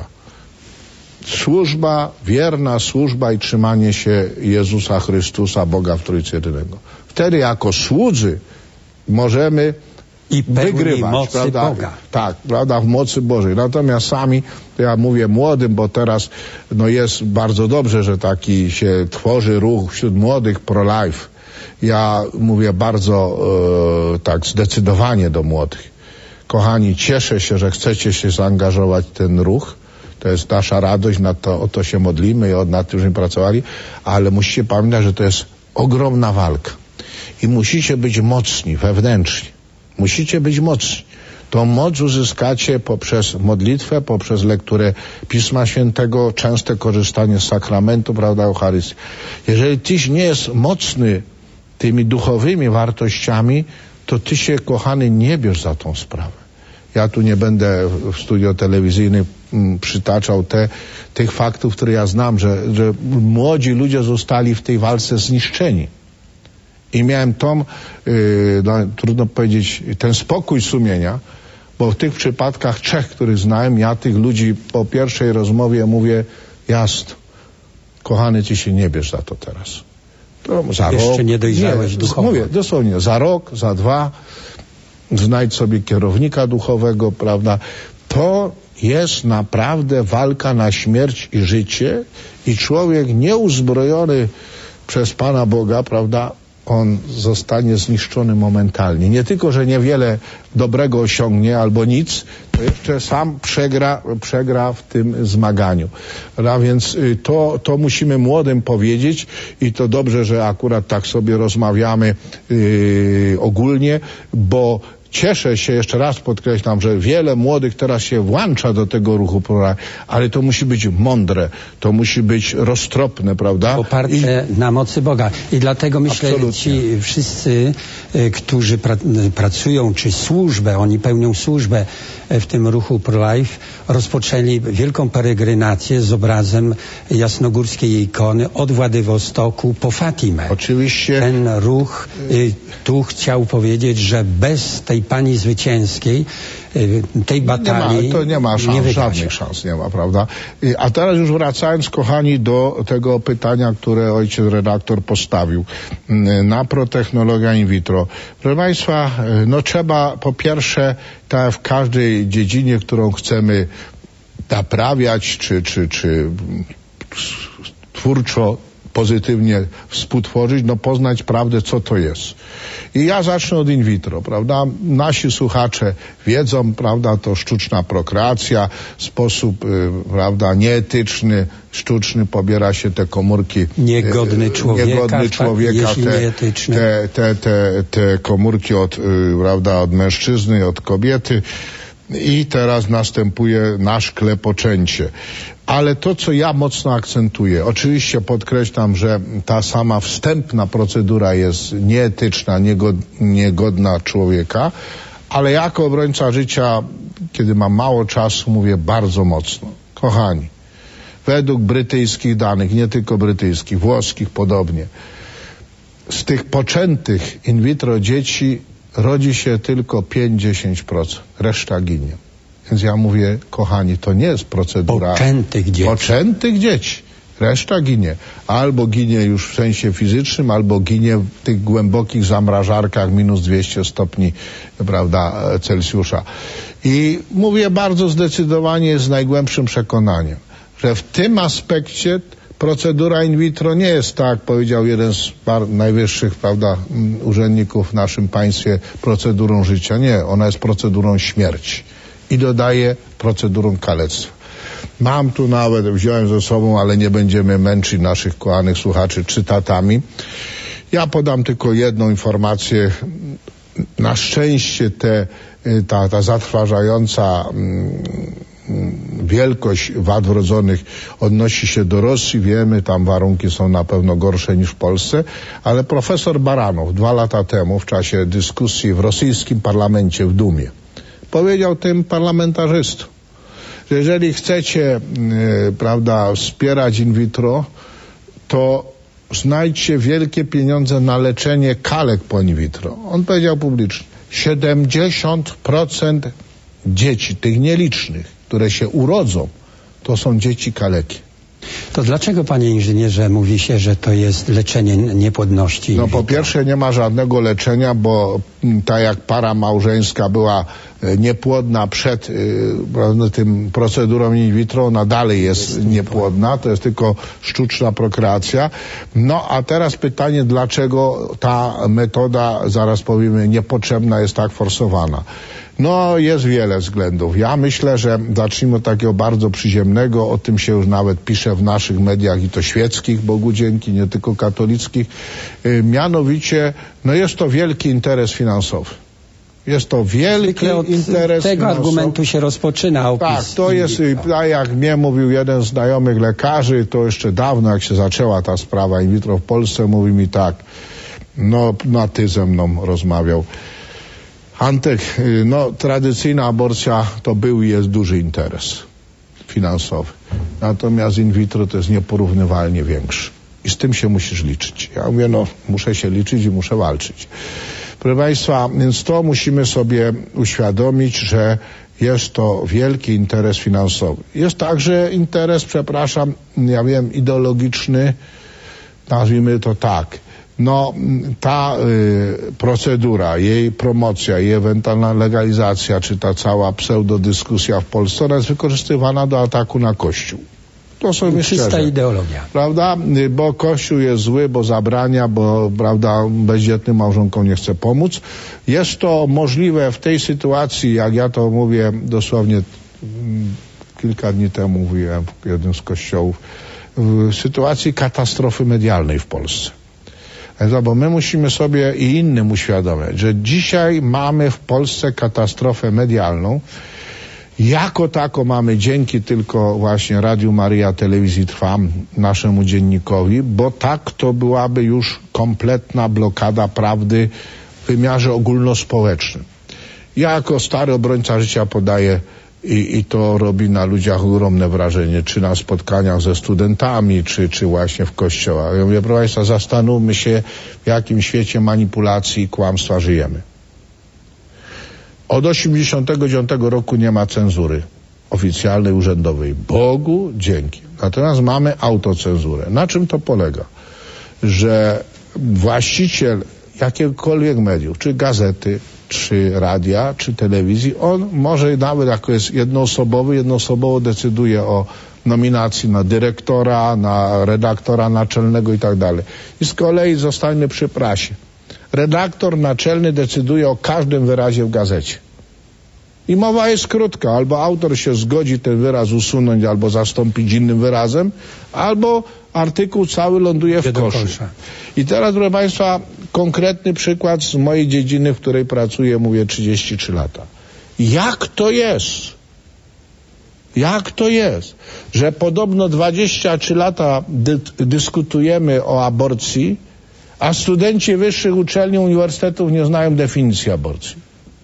Służba, wierna służba i trzymanie się Jezusa Chrystusa, Boga w Trójcy Jedynego. Wtedy jako słudzy możemy I wygrywać, mocy prawda? Boga. Tak, prawda, w mocy Bożej. Natomiast sami, to ja mówię młodym, bo teraz no jest bardzo dobrze, że taki się tworzy ruch wśród młodych pro-life. Ja mówię bardzo e, tak zdecydowanie do młodych. Kochani, cieszę się, że chcecie się zaangażować w ten ruch. To jest nasza radość, na to, o to się modlimy i nad tym, żeśmy pracowali, ale musicie pamiętać, że to jest ogromna walka. I musicie być mocni wewnętrznie. Musicie być mocni. Tą moc uzyskacie poprzez modlitwę, poprzez lekturę Pisma Świętego, częste korzystanie z sakramentu, prawda, Eucharystii. Jeżeli tyś nie jest mocny tymi duchowymi wartościami, to ty się, kochany, nie bierz za tą sprawę. Ja tu nie będę w studio telewizyjnym m, przytaczał te, tych faktów, które ja znam, że, że młodzi ludzie zostali w tej walce zniszczeni. I miałem tą, yy, no, trudno powiedzieć, ten spokój sumienia, bo w tych przypadkach trzech, których znałem, ja tych ludzi po pierwszej rozmowie mówię, jasno, kochany, ty się nie bierz za to teraz. To za Jeszcze rok, nie dojrzałeś nie, duchowo. Mówię, dosłownie, za rok, za dwa, znajdź sobie kierownika duchowego, prawda? To jest naprawdę walka na śmierć i życie i człowiek nieuzbrojony przez Pana Boga, prawda, on zostanie zniszczony momentalnie. Nie tylko, że niewiele dobrego osiągnie albo nic, to jeszcze sam przegra, przegra w tym zmaganiu. A więc to, to musimy młodym powiedzieć i to dobrze, że akurat tak sobie rozmawiamy yy, ogólnie, bo cieszę się, jeszcze raz podkreślam, że wiele młodych teraz się włącza do tego ruchu, ale to musi być mądre, to musi być roztropne, prawda? Oparte I... na mocy Boga. I dlatego myślę, że ci wszyscy, którzy pra pracują, czy służbę, oni pełnią służbę w tym ruchu pro-life, rozpoczęli wielką peregrinację z obrazem jasnogórskiej ikony od Władywostoku po Fatimę. Oczywiście. Ten ruch y, tu chciał powiedzieć, że bez tej pani zwycięskiej, y, tej batalii nie ma, to nie ma szans, nie żadnych szans nie ma, prawda? Y, a teraz już wracając, kochani, do tego pytania, które ojciec redaktor postawił y, na protechnologia in vitro. Proszę Państwa, y, no trzeba po pierwsze, tak w każdej dziedzinie, którą chcemy naprawiać, czy, czy, czy twórczo pozytywnie współtworzyć, no poznać prawdę, co to jest. I ja zacznę od in vitro, prawda? Nasi słuchacze wiedzą, prawda, to sztuczna prokreacja, sposób, y, prawda, nieetyczny, sztuczny, pobiera się te komórki. Niegodny człowieka, niegodny człowieka tak, te, te, te, te, te komórki od, y, prawda, od mężczyzny, od kobiety. I teraz następuje nasz klepoczęcie. Ale to, co ja mocno akcentuję, oczywiście podkreślam, że ta sama wstępna procedura jest nieetyczna, niegod, niegodna człowieka, ale jako obrońca życia, kiedy mam mało czasu, mówię bardzo mocno. Kochani, według brytyjskich danych, nie tylko brytyjskich, włoskich podobnie, z tych poczętych in vitro dzieci rodzi się tylko pięć do dziesięciu procent, reszta ginie. Więc ja mówię, kochani, to nie jest procedura poczętych dzieci. Poczętych dzieci. Reszta ginie. Albo ginie już w sensie fizycznym, albo ginie w tych głębokich zamrażarkach minus dwieście stopni, prawda, Celsjusza. I mówię bardzo zdecydowanie, z najgłębszym przekonaniem, że w tym aspekcie procedura in vitro nie jest, tak jak powiedział jeden z najwyższych, prawda, urzędników w naszym państwie, procedurą życia. Nie, ona jest procedurą śmierci. I dodaje procedurą kalectwa. Mam tu nawet, wziąłem ze sobą, ale nie będziemy męczyć naszych kochanych słuchaczy cytatami. Ja podam tylko jedną informację. Na szczęście te, ta, ta zatrważająca wielkość wad wrodzonych odnosi się do Rosji. Wiemy, tam warunki są na pewno gorsze niż w Polsce, ale profesor Baranow dwa lata temu w czasie dyskusji w rosyjskim parlamencie w Dumie powiedział tym parlamentarzystom, że jeżeli chcecie, yy, prawda, wspierać in vitro, to znajdźcie wielkie pieniądze na leczenie kalek po in vitro. On powiedział publicznie, siedemdziesiąt procent dzieci, tych nielicznych, które się urodzą, to są dzieci kaleki. To dlaczego, panie inżynierze, mówi się, że to jest leczenie niepłodności? No po pierwsze nie ma żadnego leczenia, bo tak jak para małżeńska była niepłodna przed y, tym procedurą in vitro, ona dalej jest niepłodna, to jest tylko sztuczna prokreacja. No a teraz pytanie, dlaczego ta metoda, zaraz powiemy, niepotrzebna jest tak forsowana. No jest wiele względów. Ja myślę, że zacznijmy od takiego bardzo przyziemnego, o tym się już nawet pisze w naszych mediach i to świeckich, Bogu dzięki, nie tylko katolickich. Yy, mianowicie, no jest to wielki interes finansowy. Jest to wielki od interes tego finansowy. argumentu się rozpoczyna opis. Tak, to jest, tak jak mnie mówił jeden z znajomych lekarzy, to jeszcze dawno, jak się zaczęła ta sprawa in vitro w Polsce, mówi mi tak, no, no ty ze mną rozmawiał. Antek, no tradycyjna aborcja to był i jest duży interes finansowy. Natomiast in vitro to jest nieporównywalnie większy. I z tym się musisz liczyć. Ja mówię, no muszę się liczyć i muszę walczyć. Proszę Państwa, więc to musimy sobie uświadomić, że jest to wielki interes finansowy. Jest także interes, przepraszam, ja wiem, ideologiczny, nazwijmy to tak. No, ta y, procedura, jej promocja, jej ewentualna legalizacja, czy ta cała pseudodyskusja w Polsce, ona jest wykorzystywana do ataku na Kościół. To sobie czysta szczerze, ideologia. prawda? Bo Kościół jest zły, bo zabrania, bo, prawda, bezdzietnym małżonkom nie chce pomóc. Jest to możliwe w tej sytuacji, jak ja to mówię dosłownie kilka dni temu mówiłem w jednym z kościołów, w sytuacji katastrofy medialnej w Polsce. Bo my musimy sobie i innym uświadamiać, że dzisiaj mamy w Polsce katastrofę medialną. Jako tako mamy dzięki tylko właśnie Radiu Maryja, Telewizji Trwam, naszemu dziennikowi, bo tak to byłaby już kompletna blokada prawdy w wymiarze ogólnospołecznym. Ja jako stary obrońca życia podaję I, I to robi na ludziach ogromne wrażenie, czy na spotkaniach ze studentami, czy, czy właśnie w kościołach. Ja mówię, proszę Państwa, zastanówmy się, w jakim świecie manipulacji i kłamstwa żyjemy. Od osiemdziesiątego dziewiątego roku nie ma cenzury oficjalnej, urzędowej. Bogu dzięki. Natomiast mamy autocenzurę. Na czym to polega? Że właściciel jakiegokolwiek mediów, czy gazety, czy radia, czy telewizji, on może nawet, jako jest jednoosobowy, jednoosobowo decyduje o nominacji na dyrektora, na redaktora naczelnego i tak dalej. I z kolei zostańmy przy prasie. Redaktor naczelny decyduje o każdym wyrazie w gazecie. I mowa jest krótka. Albo autor się zgodzi ten wyraz usunąć, albo zastąpić innym wyrazem, albo artykuł cały ląduje w koszu. I teraz, proszę Państwa, konkretny przykład z mojej dziedziny, w której pracuję, mówię, trzydzieści trzy lata. Jak to jest? Jak to jest, że podobno dwadzieścia trzy lata dy dyskutujemy o aborcji, a studenci wyższych uczelni, uniwersytetów nie znają definicji aborcji?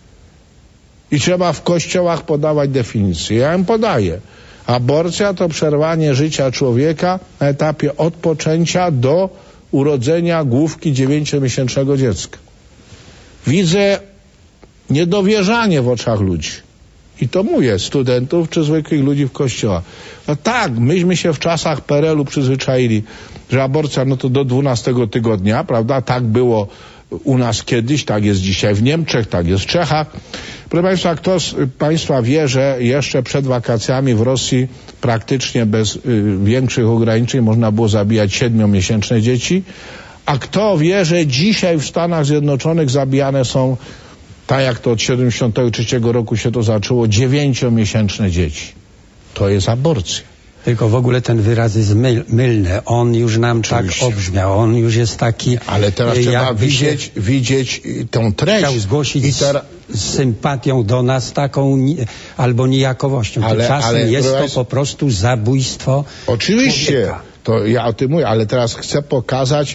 I trzeba w kościołach podawać definicję. Ja ją podaję. Aborcja to przerwanie życia człowieka na etapie od poczęcia do urodzenia główki dziewięciomiesięcznego dziecka. Widzę niedowierzanie w oczach ludzi. I to mówię, studentów czy zwykłych ludzi w kościołach. No tak, myśmy się w czasach P R L-u przyzwyczaili, że aborcja no to do dwunastego tygodnia, prawda? Tak było u nas kiedyś, tak jest dzisiaj w Niemczech, tak jest w Czechach. Proszę Państwa, kto z Państwa wie, że jeszcze przed wakacjami w Rosji praktycznie bez y, większych ograniczeń można było zabijać siedmiomiesięczne dzieci? A kto wie, że dzisiaj w Stanach Zjednoczonych zabijane są, tak jak to od siedemdziesiątego trzeciego roku się to zaczęło, dziewięciomiesięczne dzieci? To jest aborcja. Tylko w ogóle ten wyraz jest myl, mylny. On już nam Oczywiście. tak obrzmiał. On już jest taki... Ale teraz trzeba widzieć, widzieć tą treść. Chciał zgłosić I teraz... z sympatią do nas taką ni albo nijakowością. Ale, Tymczasem ale, jest to prowadź... po prostu zabójstwo Oczywiście. człowieka. To ja o tym mówię, ale teraz chcę pokazać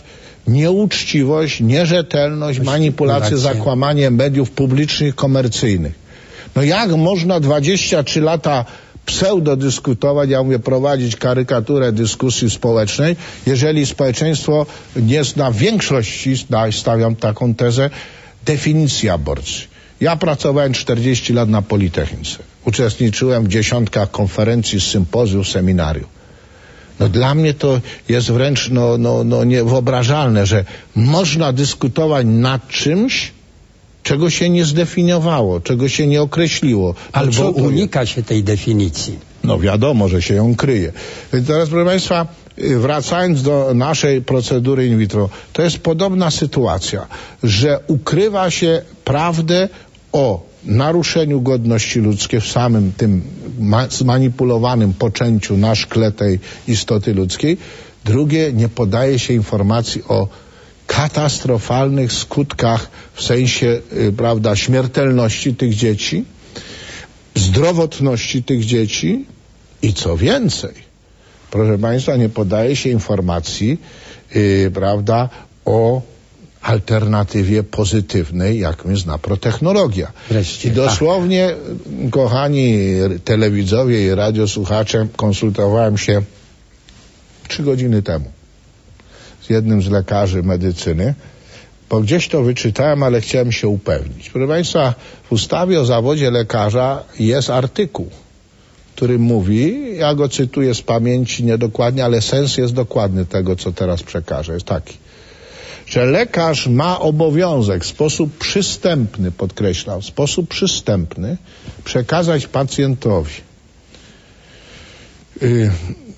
nieuczciwość, nierzetelność, manipulację, zakłamanie mediów publicznych, komercyjnych. No jak można dwadzieścia trzy lata pseudodyskutować, ja mówię prowadzić karykaturę dyskusji społecznej, jeżeli społeczeństwo nie zna w większości, stawiam taką tezę, definicji aborcji. Ja pracowałem czterdzieści lat na Politechnice. Uczestniczyłem w dziesiątkach konferencji, sympozjów, seminariów. No dla mnie to jest wręcz no, no, no niewyobrażalne, że można dyskutować nad czymś, czego się nie zdefiniowało, czego się nie określiło. No albo unika się tej definicji. No wiadomo, że się ją kryje. Więc teraz, proszę Państwa, wracając do naszej procedury in vitro, to jest podobna sytuacja, że ukrywa się prawdę o naruszeniu godności ludzkiej w samym tym ma- zmanipulowanym poczęciu na szkle tej istoty ludzkiej. Drugie, nie podaje się informacji o katastrofalnych skutkach w sensie, y, prawda, śmiertelności tych dzieci, zdrowotności tych dzieci i co więcej, proszę Państwa, nie podaje się informacji, yy, prawda, o alternatywie pozytywnej, jaką jest naprotechnologia. Wreszcie, I dosłownie, tak. Kochani telewidzowie i radiosłuchacze, konsultowałem się trzy godziny temu z jednym z lekarzy medycyny, bo gdzieś to wyczytałem, ale chciałem się upewnić. Proszę Państwa, w ustawie o zawodzie lekarza jest artykuł, który mówi, ja go cytuję z pamięci niedokładnie, ale sens jest dokładny tego, co teraz przekażę. Jest taki, że lekarz ma obowiązek w sposób przystępny, podkreślam, w sposób przystępny przekazać pacjentowi y,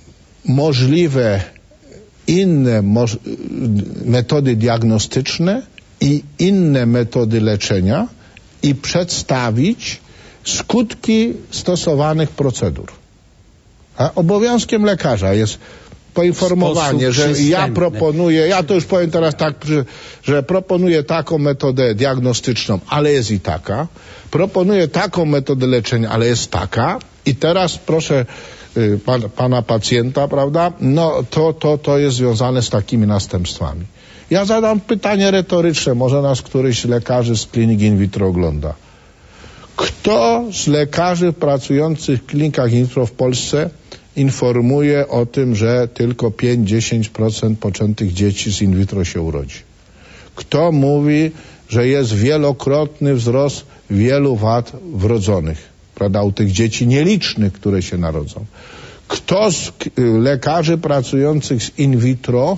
możliwe inne moż- metody diagnostyczne i inne metody leczenia i przedstawić skutki stosowanych procedur. A obowiązkiem lekarza jest poinformowanie, że ja proponuję, ja to już powiem teraz tak, że, że proponuję taką metodę diagnostyczną, ale jest i taka, proponuję taką metodę leczenia, ale jest taka i teraz proszę y, pan, pana pacjenta, prawda, no to, to, to jest związane z takimi następstwami. Ja zadam pytanie retoryczne, może nas któryś z lekarzy z klinik in vitro ogląda. Kto z lekarzy pracujących w klinikach in vitro w Polsce informuje o tym, że tylko pięć do dziesięciu procent poczętych dzieci z in vitro się urodzi? Kto mówi, że jest wielokrotny wzrost wielu wad wrodzonych, prawda, u tych dzieci nielicznych, które się narodzą? Kto z lekarzy pracujących z in vitro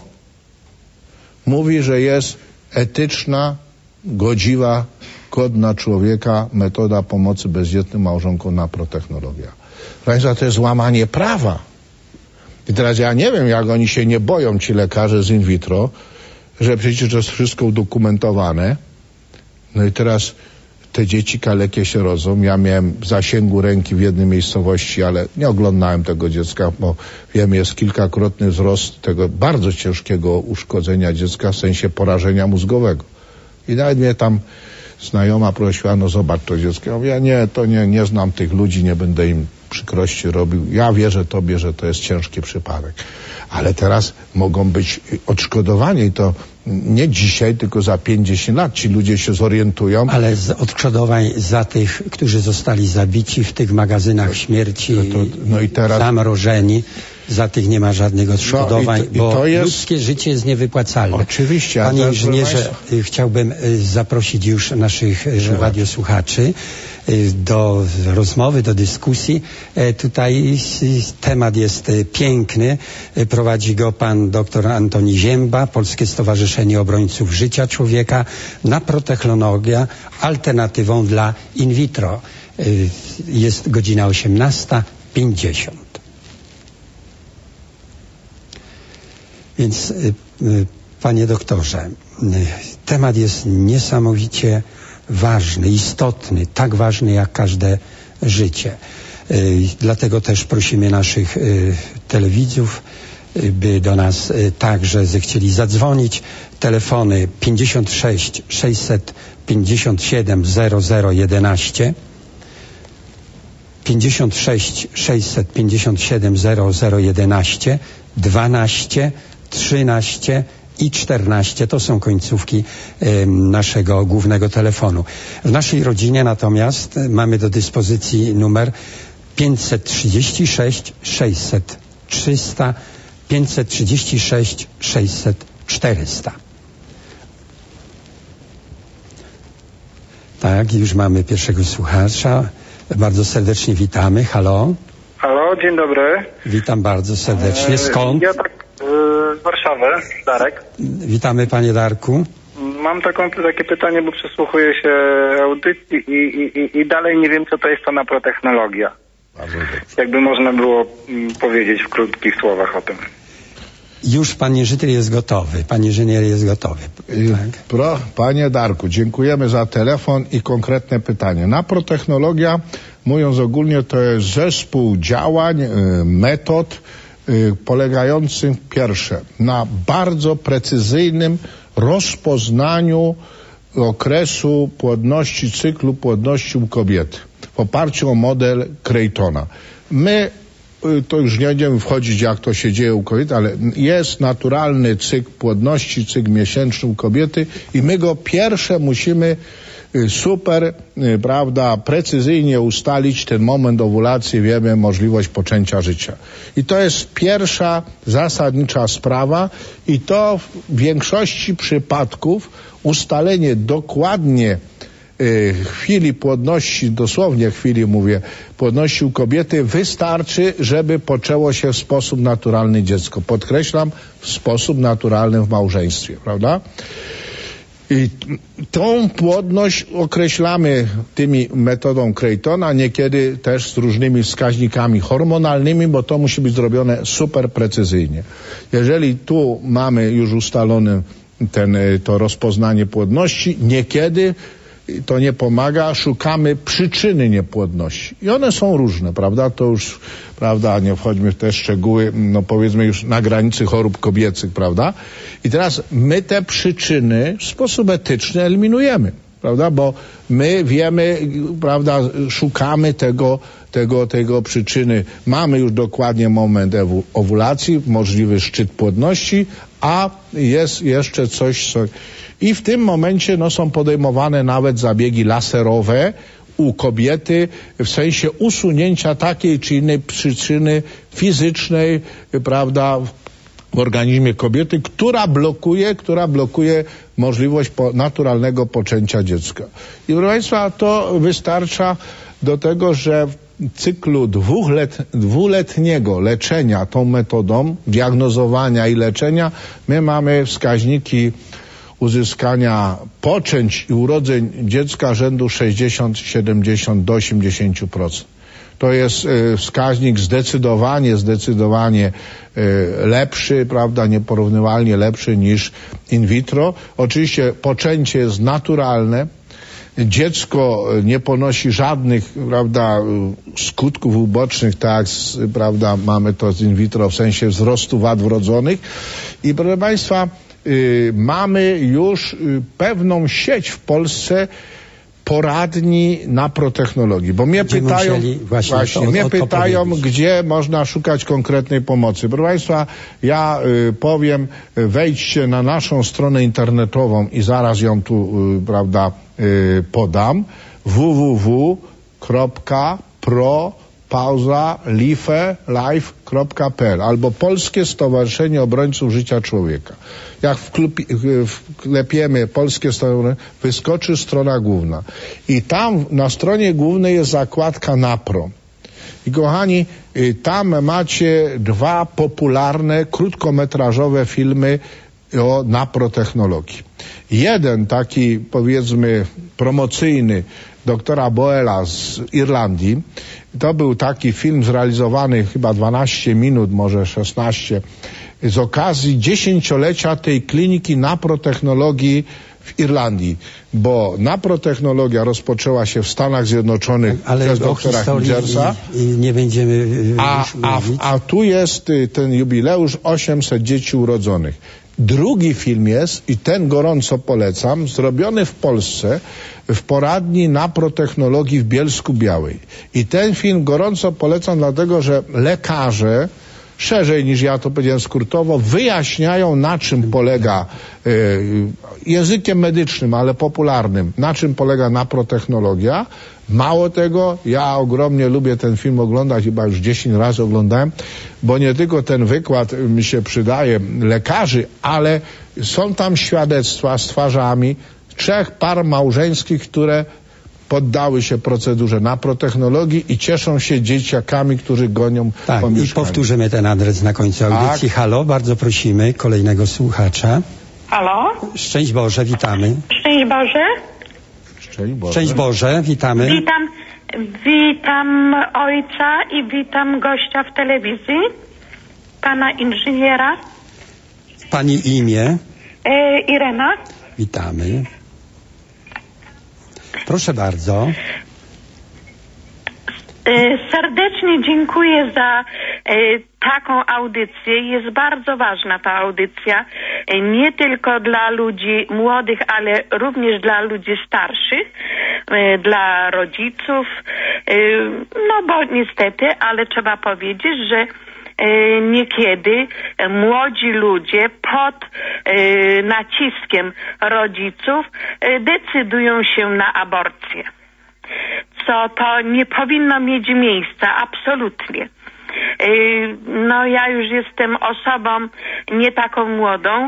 mówi, że jest etyczna, godziwa, godna człowieka metoda pomocy bezdzietnym małżonkom naprotechnologia? Państwa, to jest łamanie prawa. I teraz ja nie wiem, jak oni się nie boją, ci lekarze z in vitro, że przecież to jest wszystko udokumentowane. No i teraz te dzieci kalekie się rodzą. Ja miałem w zasięgu ręki w jednej miejscowości, ale nie oglądałem tego dziecka, bo wiem, jest kilkakrotny wzrost tego bardzo ciężkiego uszkodzenia dziecka w sensie porażenia mózgowego. I nawet mnie tam znajoma prosiła, no zobacz to dziecko. Ja mówię, nie, to nie, nie znam tych ludzi, nie będę im przykrości robił. Ja wierzę tobie, że to jest ciężki przypadek. Ale teraz mogą być odszkodowania i to nie dzisiaj, tylko za pięćdziesiąt lat ci ludzie się zorientują. Ale z odszkodowań za tych, którzy zostali zabici w tych magazynach śmierci, no to, no i teraz... zamrożeni, za tych nie ma żadnych odszkodowań, no i to, i to bo jest... ludzkie życie jest niewypłacalne. Oczywiście. Panie inżynierze, chciałbym zaprosić już naszych radiosłuchaczy do rozmowy, do dyskusji. Tutaj temat jest piękny. Prowadzi go pan dr Antoni Zięba, Polskie Stowarzyszenie Obrońców Życia Człowieka, naprotechnologia alternatywą dla in vitro. Jest godzina osiemnasta pięćdziesiąt. Więc, panie doktorze, temat jest niesamowicie ważny, istotny, tak ważny jak każde życie. Dlatego też prosimy naszych telewidzów, by do nas także zechcieli zadzwonić. Telefony pięćdziesiąt sześć sześćset pięćdziesiąt siedem zero zero jedenaście, pięćdziesiąt sześć sześćset pięćdziesiąt siedem zero zero jedenaście, dwanaście, trzynaście i czternaście. To są końcówki y, naszego głównego telefonu. W naszej rodzinie natomiast mamy do dyspozycji numer pięćset trzydzieści sześć sześćset trzysta, pięćset trzydzieści sześć sześćset czterysta. Tak, już mamy pierwszego słuchacza. Bardzo serdecznie witamy. Halo? Halo, dzień dobry. Witam bardzo serdecznie. Skąd? Ja tak yy, z Warszawy, Darek. Witamy, panie Darku. Mam taką, takie pytanie, bo przysłuchuję się audycji i, i, i dalej nie wiem, co to jest ta naprotechnologia. Jakby można było mm, powiedzieć w krótkich słowach o tym. Już pan inżynier jest gotowy. Pan inżynier jest gotowy. Tak. Pro, panie Darku, dziękujemy za telefon i konkretne pytanie. Naprotechnologia, mówiąc ogólnie, to jest zespół działań, y, metod y, polegających, pierwsze, na bardzo precyzyjnym rozpoznaniu okresu płodności, cyklu płodności u kobiety w oparciu o model Creightona. My to już nie będziemy wchodzić, jak to się dzieje u kobiety, ale jest naturalny cykl płodności, cykl miesięczny u kobiety i my go pierwsze musimy super, prawda, precyzyjnie ustalić ten moment owulacji, wiemy, możliwość poczęcia życia. I to jest pierwsza zasadnicza sprawa i to w większości przypadków ustalenie dokładnie chwili płodności, dosłownie chwili mówię, płodności u kobiety wystarczy, żeby poczęło się w sposób naturalny dziecko. Podkreślam, w sposób naturalny w małżeństwie, prawda? I tą płodność określamy tymi metodą Creightona, niekiedy też z różnymi wskaźnikami hormonalnymi, bo to musi być zrobione super precyzyjnie. Jeżeli tu mamy już ustalone ten, to rozpoznanie płodności, niekiedy to nie pomaga, szukamy przyczyny niepłodności. I one są różne, prawda? To już, prawda, nie wchodźmy w te szczegóły, no powiedzmy już na granicy chorób kobiecych, prawda? I teraz my te przyczyny w sposób etyczny eliminujemy, prawda? Bo my wiemy, prawda, szukamy tego, tego, tego przyczyny. Mamy już dokładnie moment owulacji, możliwy szczyt płodności, a jest jeszcze coś, co... I w tym momencie no, są podejmowane nawet zabiegi laserowe u kobiety w sensie usunięcia takiej czy innej przyczyny fizycznej, prawda, w organizmie kobiety, która blokuje, która blokuje możliwość po, naturalnego poczęcia dziecka. I proszę Państwa, to wystarcza do tego, że w cyklu dwulet, dwuletniego leczenia tą metodą diagnozowania i leczenia my mamy wskaźniki uzyskania poczęć i urodzeń dziecka rzędu sześćdziesiąt, siedemdziesiąt do osiemdziesięciu procent. To jest y, wskaźnik zdecydowanie, zdecydowanie y, lepszy, prawda, nieporównywalnie lepszy niż in vitro. Oczywiście poczęcie jest naturalne. Dziecko nie ponosi żadnych, prawda, skutków ubocznych, tak, prawda, mamy to z in vitro w sensie wzrostu wad wrodzonych. I proszę Państwa, y, mamy już y, pewną sieć w Polsce poradni naprotechnologii, bo mnie gdzie pytają, właśnie, właśnie to, mnie to, to pytają, powiedzieć. Gdzie można szukać konkretnej pomocy. Proszę Państwa, ja y, powiem, wejdźcie na naszą stronę internetową i zaraz ją tu, y, prawda, y, podam. w w w kropka pro pauza life life kropka p l albo Polskie Stowarzyszenie Obrońców Życia Człowieka. Jak wklepiemy Polskie Stowarzyszenie, wyskoczy strona główna. I tam na stronie głównej jest zakładka NAPRO. I kochani, tam macie dwa popularne, krótkometrażowe filmy o naprotechnologii. Jeden taki, powiedzmy, promocyjny doktora Boela z Irlandii. To był taki film zrealizowany chyba dwanaście minut, może szesnaście, z okazji dziesięciolecia tej kliniki naprotechnologii w Irlandii, bo naprotechnologia rozpoczęła się w Stanach Zjednoczonych ale przez doktora Hilgersa. I, i nie będziemy a, a, a tu jest ten jubileusz osiemset dzieci urodzonych. Drugi film jest, i ten gorąco polecam, zrobiony w Polsce w poradni naprotechnologii w Bielsku Białej. I ten film gorąco polecam dlatego, że lekarze, szerzej niż ja to powiedziałem skrótowo, wyjaśniają, na czym polega y, językiem medycznym, ale popularnym, na czym polega naprotechnologia. Mało tego, ja ogromnie lubię ten film oglądać, chyba już dziesięć razy oglądałem, bo nie tylko ten wykład mi się przydaje lekarzy, ale są tam świadectwa z twarzami trzech par małżeńskich, które poddały się procedurze naprotechnologii i cieszą się dzieciakami, którzy gonią tak, po mieszkaniu. I powtórzymy ten adres na końcu audycji. Tak. Halo, bardzo prosimy kolejnego słuchacza. Halo? Szczęść Boże, witamy. Szczęść Boże. Szczęść Boże. Szczęść Boże, witamy. Witam, witam ojca i witam gościa w telewizji, pana inżyniera. Pani imię? E, Irena. Witamy. Proszę bardzo. Serdecznie dziękuję za taką audycję. Jest bardzo ważna ta audycja. Nie tylko dla ludzi młodych, ale również dla ludzi starszych, dla rodziców. No bo niestety, ale trzeba powiedzieć, że niekiedy młodzi ludzie pod naciskiem rodziców decydują się na aborcję. Co to nie powinno mieć miejsca, absolutnie. No ja już jestem osobą nie taką młodą,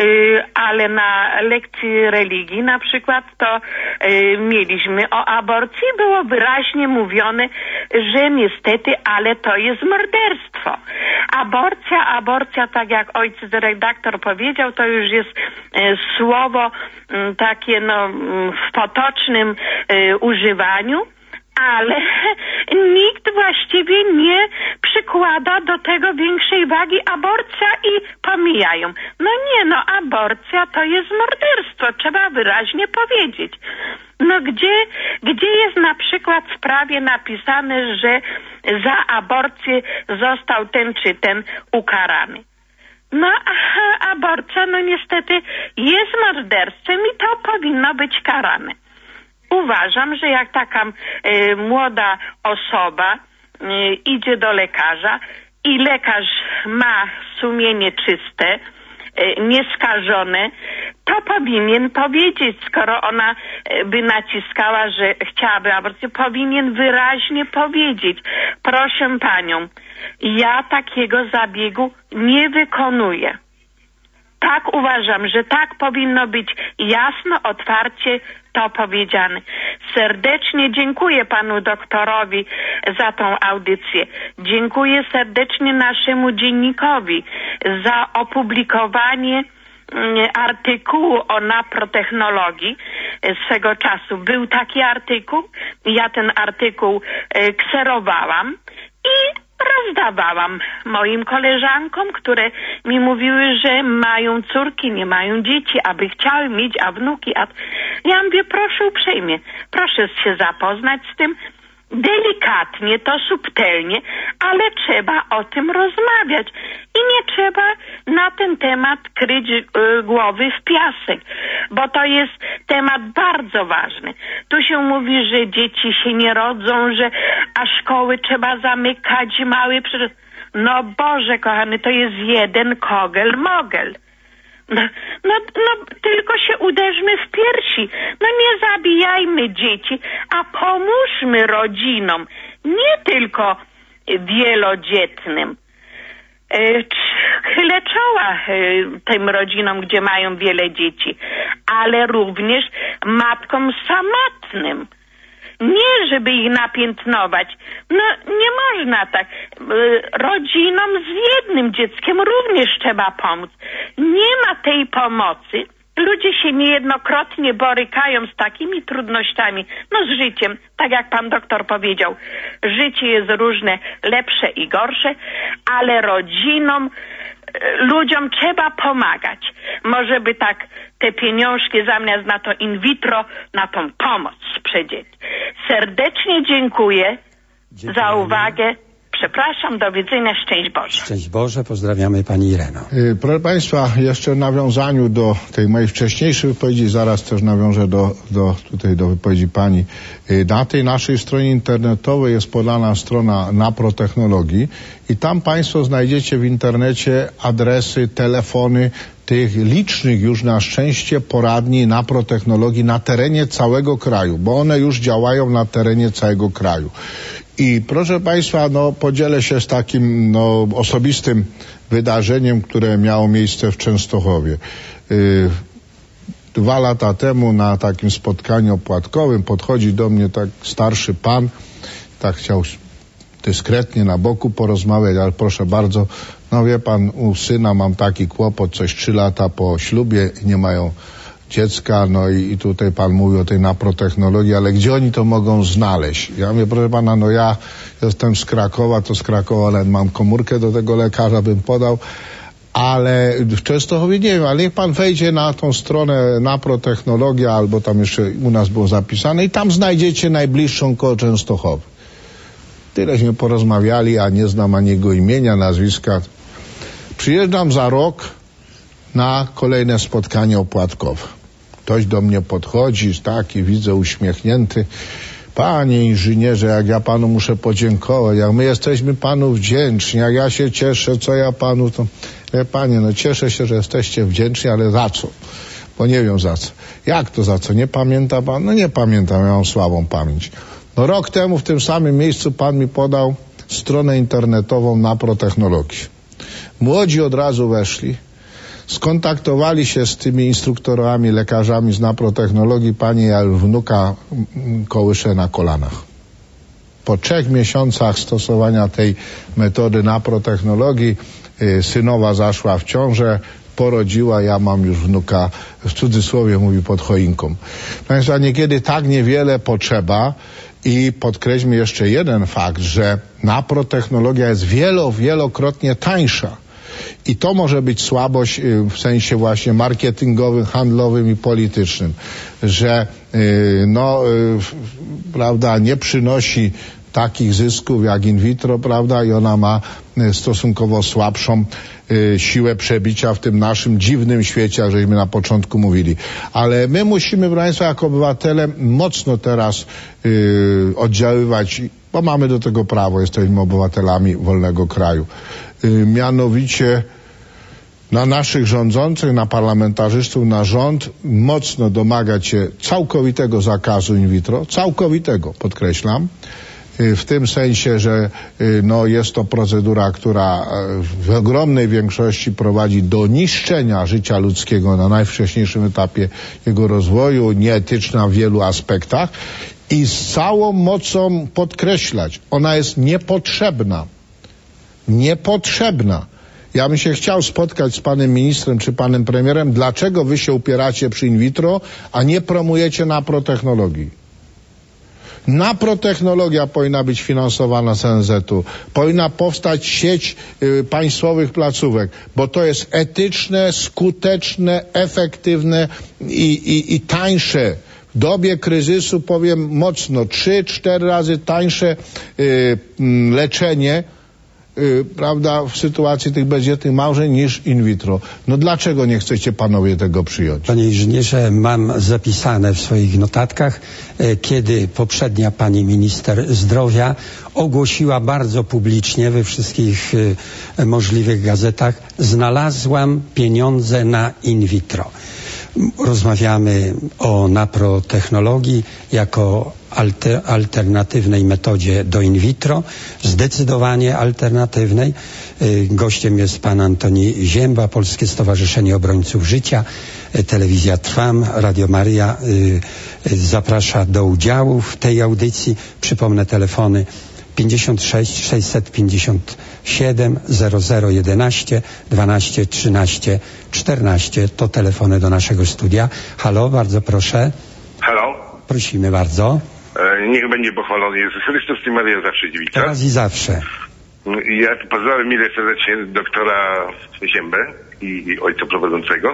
ale na lekcji religii na przykład to mieliśmy o aborcji, było wyraźnie mówione, że niestety, ale to jest morderstwo. Aborcja, aborcja, tak jak ojciec redaktor powiedział, to już jest słowo takie no w potocznym używaniu, ale nikt właściwie nie przykłada do tego większej wagi. Aborcja i pomijają. No nie, no aborcja to jest morderstwo, trzeba wyraźnie powiedzieć. No gdzie, gdzie jest na przykład w prawie napisane, że za aborcję został ten czy ten ukarany? No a aborcja no niestety jest morderstwem i to powinno być karane. Uważam, że jak taka y, młoda osoba y, idzie do lekarza i lekarz ma sumienie czyste, y, nieskażone, to powinien powiedzieć, skoro ona y, by naciskała, że chciałaby aborcję, powinien wyraźnie powiedzieć: proszę panią, ja takiego zabiegu nie wykonuję. Tak uważam, że tak powinno być jasno, otwarcie to powiedziane. Serdecznie dziękuję panu doktorowi za tą audycję. Dziękuję serdecznie naszemu dziennikowi za opublikowanie artykułu o naprotechnologii. Swego czasu był taki artykuł. Ja ten artykuł kserowałam i rozdawałam moim koleżankom, które mi mówiły, że mają córki, nie mają dzieci, aby chciały mieć, a wnuki. A... Ja mówię, proszę uprzejmie, proszę się zapoznać z tym delikatnie, to subtelnie, ale trzeba o tym rozmawiać i nie trzeba na ten temat kryć y, głowy w piasek, bo to jest temat bardzo ważny. Tu się mówi, że dzieci się nie rodzą, że a szkoły trzeba zamykać, mały przy... No Boże kochany, to jest jeden kogel mogel. No, no, no tylko się uderzmy w piersi. No nie zabijajmy dzieci, a pomóżmy rodzinom, nie tylko wielodzietnym. Chylę czoła tym rodzinom, gdzie mają wiele dzieci, ale również matkom samotnym. Nie, żeby ich napiętnować. No nie można tak. Rodzinom z jednym dzieckiem również trzeba pomóc. Nie ma tej pomocy. Ludzie się niejednokrotnie borykają z takimi trudnościami, no z życiem, tak jak pan doktor powiedział. Życie jest różne, lepsze i gorsze, ale rodzinom, ludziom trzeba pomagać. Może by tak te pieniążki zamiast na to in vitro, na tą pomoc przedzieć. Serdecznie dziękuję Dziękujemy. za uwagę. przepraszam, do widzenia, szczęść Boże. Szczęść Boże, pozdrawiamy pani Ireno. Yy, proszę Państwa, jeszcze w nawiązaniu do tej mojej wcześniejszej wypowiedzi, zaraz też nawiążę do, do, tutaj do wypowiedzi pani. Yy, na tej naszej stronie internetowej jest podana strona Naprotechnologii i tam Państwo znajdziecie w internecie adresy, telefony tych licznych już na szczęście poradni Naprotechnologii na terenie całego kraju, bo one już działają na terenie całego kraju. I proszę Państwa, no podzielę się z takim no, osobistym wydarzeniem, które miało miejsce w Częstochowie. Yy, dwa lata temu na takim spotkaniu opłatkowym podchodzi do mnie tak starszy pan, tak chciał dyskretnie na boku porozmawiać, ale proszę bardzo, no wie pan, u syna mam taki kłopot, coś trzy lata po ślubie, nie mają dziecka, no i, i tutaj pan mówi o tej naprotechnologii, ale gdzie oni to mogą znaleźć? Ja mówię, proszę pana, no ja jestem z Krakowa, to z Krakowa, ale mam komórkę do tego lekarza, bym podał, ale w Częstochowie nie wiem, ale niech pan wejdzie na tą stronę Naprotechnologia, albo tam jeszcze u nas było zapisane i tam znajdziecie najbliższą koło Częstochowy. Tyleśmy porozmawiali, a nie znam ani jego imienia, nazwiska. Przyjeżdżam za rok na kolejne spotkanie opłatkowe. Ktoś do mnie podchodzi, taki widzę uśmiechnięty. Panie inżynierze, jak ja panu muszę podziękować, jak my jesteśmy panu wdzięczni, jak ja się cieszę, co ja panu to... Wie panie, no cieszę się, że jesteście wdzięczni, ale za co? Bo nie wiem za co. Jak to za co? Nie pamięta pan? No nie pamiętam, ja mam słabą pamięć. No rok temu w tym samym miejscu pan mi podał stronę internetową Naprotechnologii. Młodzi od razu weszli, skontaktowali się z tymi instruktorami, lekarzami z Naprotechnologii. Pani, ja wnuka kołyszę na kolanach. Po trzech miesiącach stosowania tej metody Naprotechnologii yy, synowa zaszła w ciążę, porodziła, ja mam już wnuka, w cudzysłowie mówi, pod choinką. Państwa, niekiedy tak niewiele potrzeba i podkreślmy jeszcze jeden fakt, że naprotechnologia jest wielo, wielokrotnie tańsza. I to może być słabość w sensie właśnie marketingowym, handlowym i politycznym, że no, prawda, nie przynosi takich zysków jak in vitro, prawda, i ona ma stosunkowo słabszą y, siłę przebicia w tym naszym dziwnym świecie, jak żeśmy na początku mówili. Ale my musimy, proszę Państwa, jako obywatele mocno teraz y, oddziaływać, bo mamy do tego prawo, jesteśmy obywatelami wolnego kraju. Y, mianowicie na naszych rządzących, na parlamentarzystów, na rząd mocno domagać się całkowitego zakazu in vitro, całkowitego, podkreślam, w tym sensie, że no, jest to procedura, która w ogromnej większości prowadzi do niszczenia życia ludzkiego na najwcześniejszym etapie jego rozwoju, nieetyczna w wielu aspektach i z całą mocą podkreślać, ona jest niepotrzebna. Niepotrzebna. Ja bym się chciał spotkać z panem ministrem czy panem premierem, dlaczego wy się upieracie przy in vitro, a nie promujecie naprotechnologii. Naprotechnologia powinna być finansowana z N Z u. Powinna powstać sieć y, państwowych placówek, bo to jest etyczne, skuteczne, efektywne i, i, i tańsze. W dobie kryzysu, powiem mocno, trzy, cztery razy tańsze y, y, leczenie, y, prawda, w sytuacji tych bezdzietnych małżeń niż in vitro. No dlaczego nie chcecie panowie tego przyjąć? Panie inżynierze, mam zapisane w swoich notatkach, kiedy poprzednia pani minister zdrowia ogłosiła bardzo publicznie we wszystkich możliwych gazetach: znalazłam pieniądze na in vitro. Rozmawiamy o naprotechnologii jako alter, alternatywnej metodzie do in vitro, zdecydowanie alternatywnej. Gościem jest pan Antoni Zięba, Polskie Stowarzyszenie Obrońców Życia, Telewizja Trwam, Radio Maria zaprasza do udziału w tej audycji. Przypomnę telefony pięćdziesiąt sześć sześćset pięćdziesiąt siedem zero zero jedenaście dwanaście trzynaście czternaście. To telefony do naszego studia. Halo, bardzo proszę. Halo. Prosimy bardzo. E, niech będzie pochwalony Jezus Chrystus i Maria zawsze dziewica. Teraz i zawsze. Ja pozdrawiam mile serdecznie doktora Ziębę i, i ojca prowadzącego.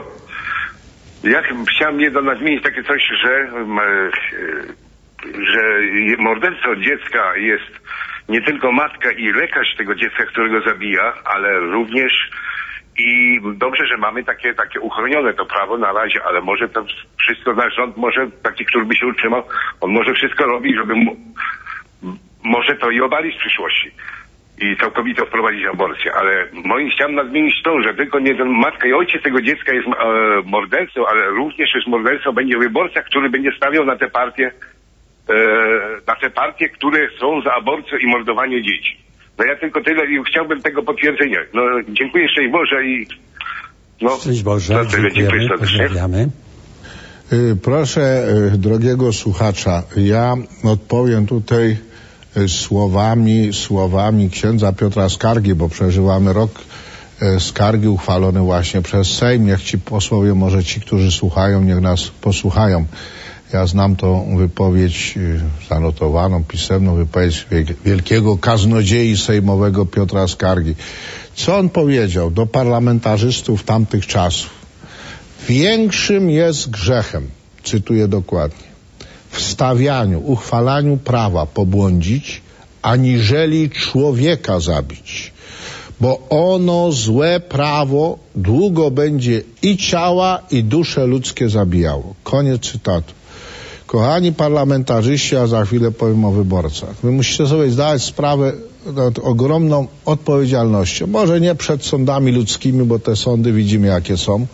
Ja chciałem jedno nadmienić takie coś, że, że morderstwo dziecka jest nie tylko matka i lekarz tego dziecka, którego zabija, ale również i dobrze, że mamy takie, takie uchronione to prawo na razie, ale może to wszystko, nasz rząd może, taki, który by się utrzymał, on może wszystko robi, żeby mu, może to i obalić w przyszłości i całkowite wprowadzić aborcję, ale moim chciałem nadmienić to, że tylko nie ten matka i ojciec tego dziecka jest e, mordercą, ale również jest mordercą będzie wyborca, który będzie stawiał na te partie, e, na te partie, które są za aborcję i mordowanie dzieci. No ja tylko tyle i chciałbym tego potwierdzenia. No dziękuję szczęść Boże i no, szczęść Boże, tyle, dziękuję pozdrawiamy. Proszę drogiego słuchacza, ja odpowiem tutaj słowami, słowami księdza Piotra Skargi, bo przeżywamy rok skargi uchwalony właśnie przez Sejm. Niech ci posłowie, może ci, którzy słuchają, niech nas posłuchają. Ja znam tą wypowiedź zanotowaną, pisemną wypowiedź wielkiego kaznodziei sejmowego Piotra Skargi. Co on powiedział do parlamentarzystów tamtych czasów? Większym jest grzechem, cytuję dokładnie, w stawianiu, uchwalaniu prawa pobłądzić, aniżeli człowieka zabić. Bo ono, złe prawo, długo będzie i ciała, i dusze ludzkie zabijało. Koniec cytatu. Kochani parlamentarzyści, a za chwilę powiem o wyborcach. Wy musicie sobie zdawać sprawę nad ogromną odpowiedzialnością. Może nie przed sądami ludzkimi, bo te sądy widzimy jakie są.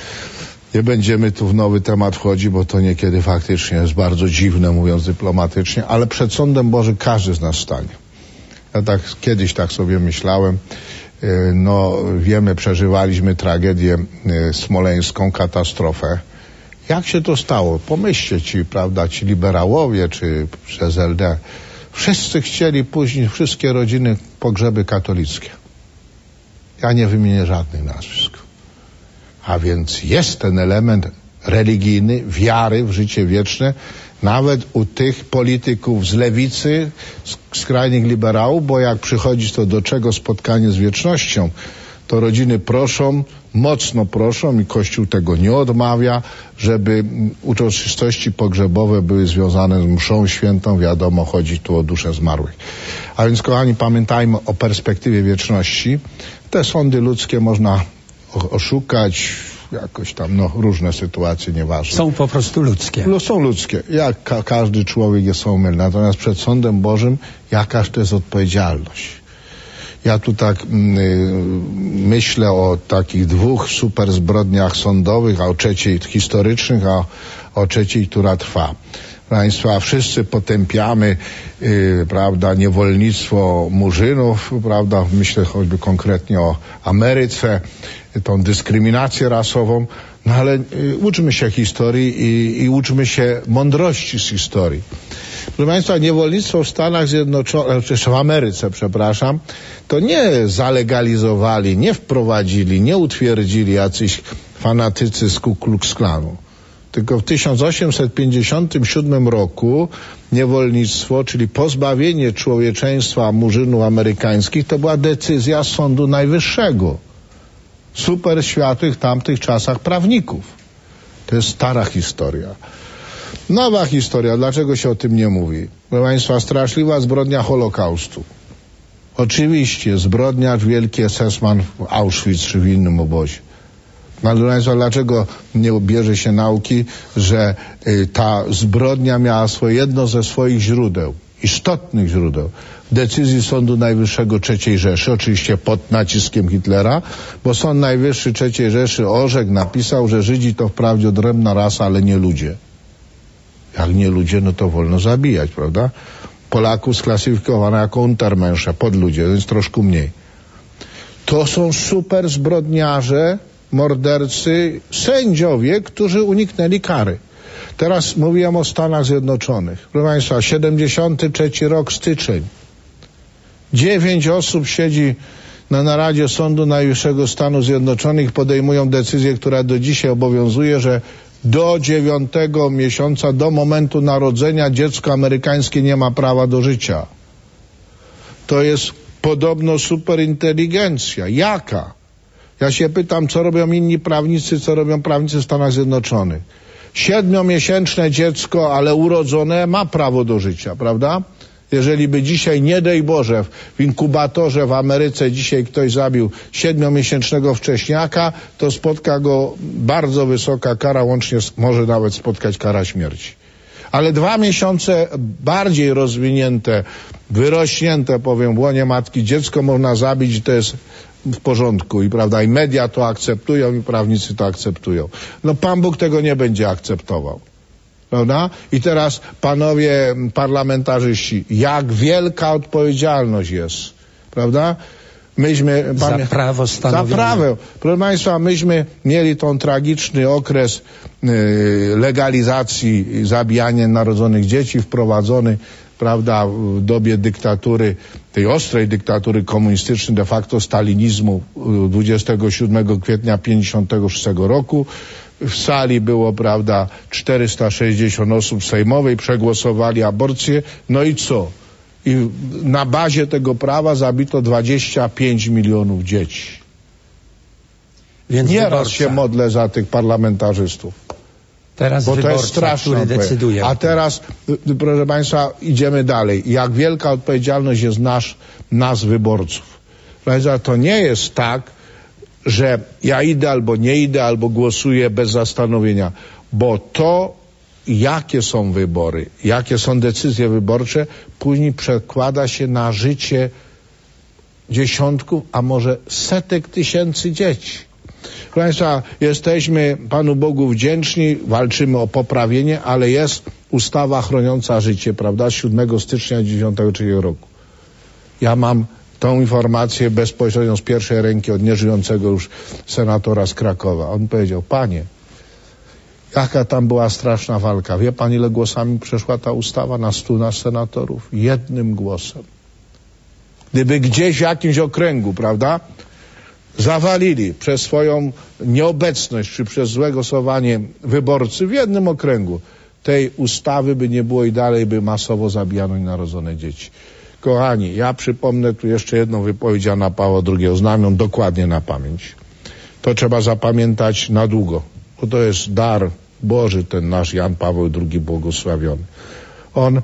Nie będziemy tu w nowy temat wchodzić, bo to niekiedy faktycznie jest bardzo dziwne, mówiąc dyplomatycznie, ale przed sądem Bożym każdy z nas stanie. Ja tak kiedyś tak sobie myślałem. No wiemy, przeżywaliśmy tragedię smoleńską, katastrofę. Jak się to stało? Pomyślcie ci, prawda, ci liberałowie, czy przez L D. Wszyscy chcieli później, wszystkie rodziny, pogrzeby katolickie. Ja nie wymienię żadnych nazwisk. A więc jest ten element religijny, wiary w życie wieczne, nawet u tych polityków z lewicy, z skrajnych liberałów, bo jak przychodzi to do czego spotkanie z wiecznością, to rodziny proszą, mocno proszą i Kościół tego nie odmawia, żeby uroczystości pogrzebowe były związane z mszą świętą. Wiadomo, chodzi tu o duszę zmarłych. A więc, kochani, pamiętajmy o perspektywie wieczności. Te sądy ludzkie można oszukać, jakoś tam, no, różne sytuacje, nieważne. Są po prostu ludzkie. No, są ludzkie. Jak ka każdy człowiek jest omylny. Natomiast przed sądem Bożym jakaż to jest odpowiedzialność. Ja tu tak y, myślę o takich dwóch super zbrodniach sądowych, a o trzeciej historycznych, a o trzeciej, która trwa. Państwa, wszyscy potępiamy, y, prawda, niewolnictwo murzynów, prawda, myślę choćby konkretnie o Ameryce, tą dyskryminację rasową, no ale y, uczmy się historii i, i uczmy się mądrości z historii. Proszę Państwa, niewolnictwo w Stanach Zjednoczonych, czy w Ameryce, przepraszam, to nie zalegalizowali, nie wprowadzili, nie utwierdzili jacyś fanatycy z Ku Klux Klanu. Tylko w tysiąc osiemset pięćdziesiątym siódmym roku niewolnictwo, czyli pozbawienie człowieczeństwa murzynów amerykańskich, to była decyzja Sądu Najwyższego. Super światłych w tamtych czasach prawników. To jest stara historia. Nowa historia. Dlaczego się o tym nie mówi? Proszę Państwa, straszliwa zbrodnia Holokaustu. Oczywiście zbrodniarz wielki S S man w Auschwitz czy w innym obozie. Ale proszę Państwa, dlaczego nie bierze się nauki, że y, ta zbrodnia miała swoje, jedno ze swoich źródeł, istotnych źródeł, decyzji Sądu Najwyższego trzeciej Rzeszy, oczywiście pod naciskiem Hitlera, bo Sąd Najwyższy trzeciej Rzeszy orzekł, napisał, że Żydzi to wprawdzie odrębna rasa, ale nie ludzie. Jak nie ludzie, no to wolno zabijać, prawda? Polaków sklasyfikowano jako Untermenschen, podludzie, więc troszkę mniej. To są super zbrodniarze, mordercy, sędziowie, którzy uniknęli kary. Teraz mówiłem o Stanach Zjednoczonych. Proszę Państwa, siedemdziesiąty trzeci rok, styczeń. Dziewięć osób siedzi na naradzie Sądu Najwyższego Stanów Zjednoczonych, podejmują decyzję, która do dzisiaj obowiązuje, że do dziewiątego miesiąca, do momentu narodzenia dziecko amerykańskie nie ma prawa do życia. To jest podobno superinteligencja. Jaka? Ja się pytam, co robią inni prawnicy, co robią prawnicy w Stanach Zjednoczonych. Siedmiomiesięczne dziecko, ale urodzone, ma prawo do życia, prawda? Jeżeli by dzisiaj, nie daj Boże, w inkubatorze w Ameryce dzisiaj ktoś zabił siedmiomiesięcznego wcześniaka, to spotka go bardzo wysoka kara, łącznie może nawet spotkać kara śmierci. Ale dwa miesiące bardziej rozwinięte, wyrośnięte, powiem, w łonie matki dziecko można zabić i to jest w porządku i prawda, i media to akceptują i prawnicy to akceptują. No Pan Bóg tego nie będzie akceptował. Prawda? I teraz panowie parlamentarzyści, jak wielka odpowiedzialność jest, prawda? Myśmy za prawo stanowione. Za prawo. Proszę Państwa, myśmy mieli ten tragiczny okres yy, legalizacji zabijania narodzonych dzieci wprowadzony, prawda, w dobie dyktatury, tej ostrej dyktatury komunistycznej, de facto stalinizmu dwudziestego siódmego kwietnia pięćdziesiątego szóstego roku. W sali było, prawda, czterysta sześćdziesiąt osób sejmowej, przegłosowali aborcję, no i co? I na bazie tego prawa zabito dwadzieścia pięć milionów dzieci. Więc Nieraz wyborca. się modlę za tych parlamentarzystów. Teraz bo wyborca, to jest straszne, który decyduje. A teraz, proszę Państwa, idziemy dalej. Jak wielka odpowiedzialność jest nasz, nas wyborców. Proszę, to nie jest tak, że ja idę albo nie idę, albo głosuję bez zastanowienia, bo to, jakie są wybory, jakie są decyzje wyborcze, później przekłada się na życie dziesiątków, a może setek tysięcy dzieci. Proszę Państwa, jesteśmy Panu Bogu wdzięczni, walczymy o poprawienie, ale jest ustawa chroniąca życie, prawda, siódmego stycznia dziewięćdziesiątego trzeciego roku. Ja mam tą informację bezpośrednio z pierwszej ręki od nieżyjącego już senatora z Krakowa. On powiedział, panie, jaka tam była straszna walka. Wie pan, ile głosami przeszła ta ustawa na stu nas senatorów? Jednym głosem. Gdyby gdzieś w jakimś okręgu, prawda, zawalili przez swoją nieobecność czy przez złe głosowanie wyborcy w jednym okręgu, tej ustawy by nie było i dalej by masowo zabijano nienarodzone dzieci. Kochani, ja przypomnę tu jeszcze jedną wypowiedź Jana Pawła drugiego, znam ją dokładnie na pamięć. To trzeba zapamiętać na długo, bo to jest dar Boży, ten nasz Jan Paweł drugi błogosławiony. On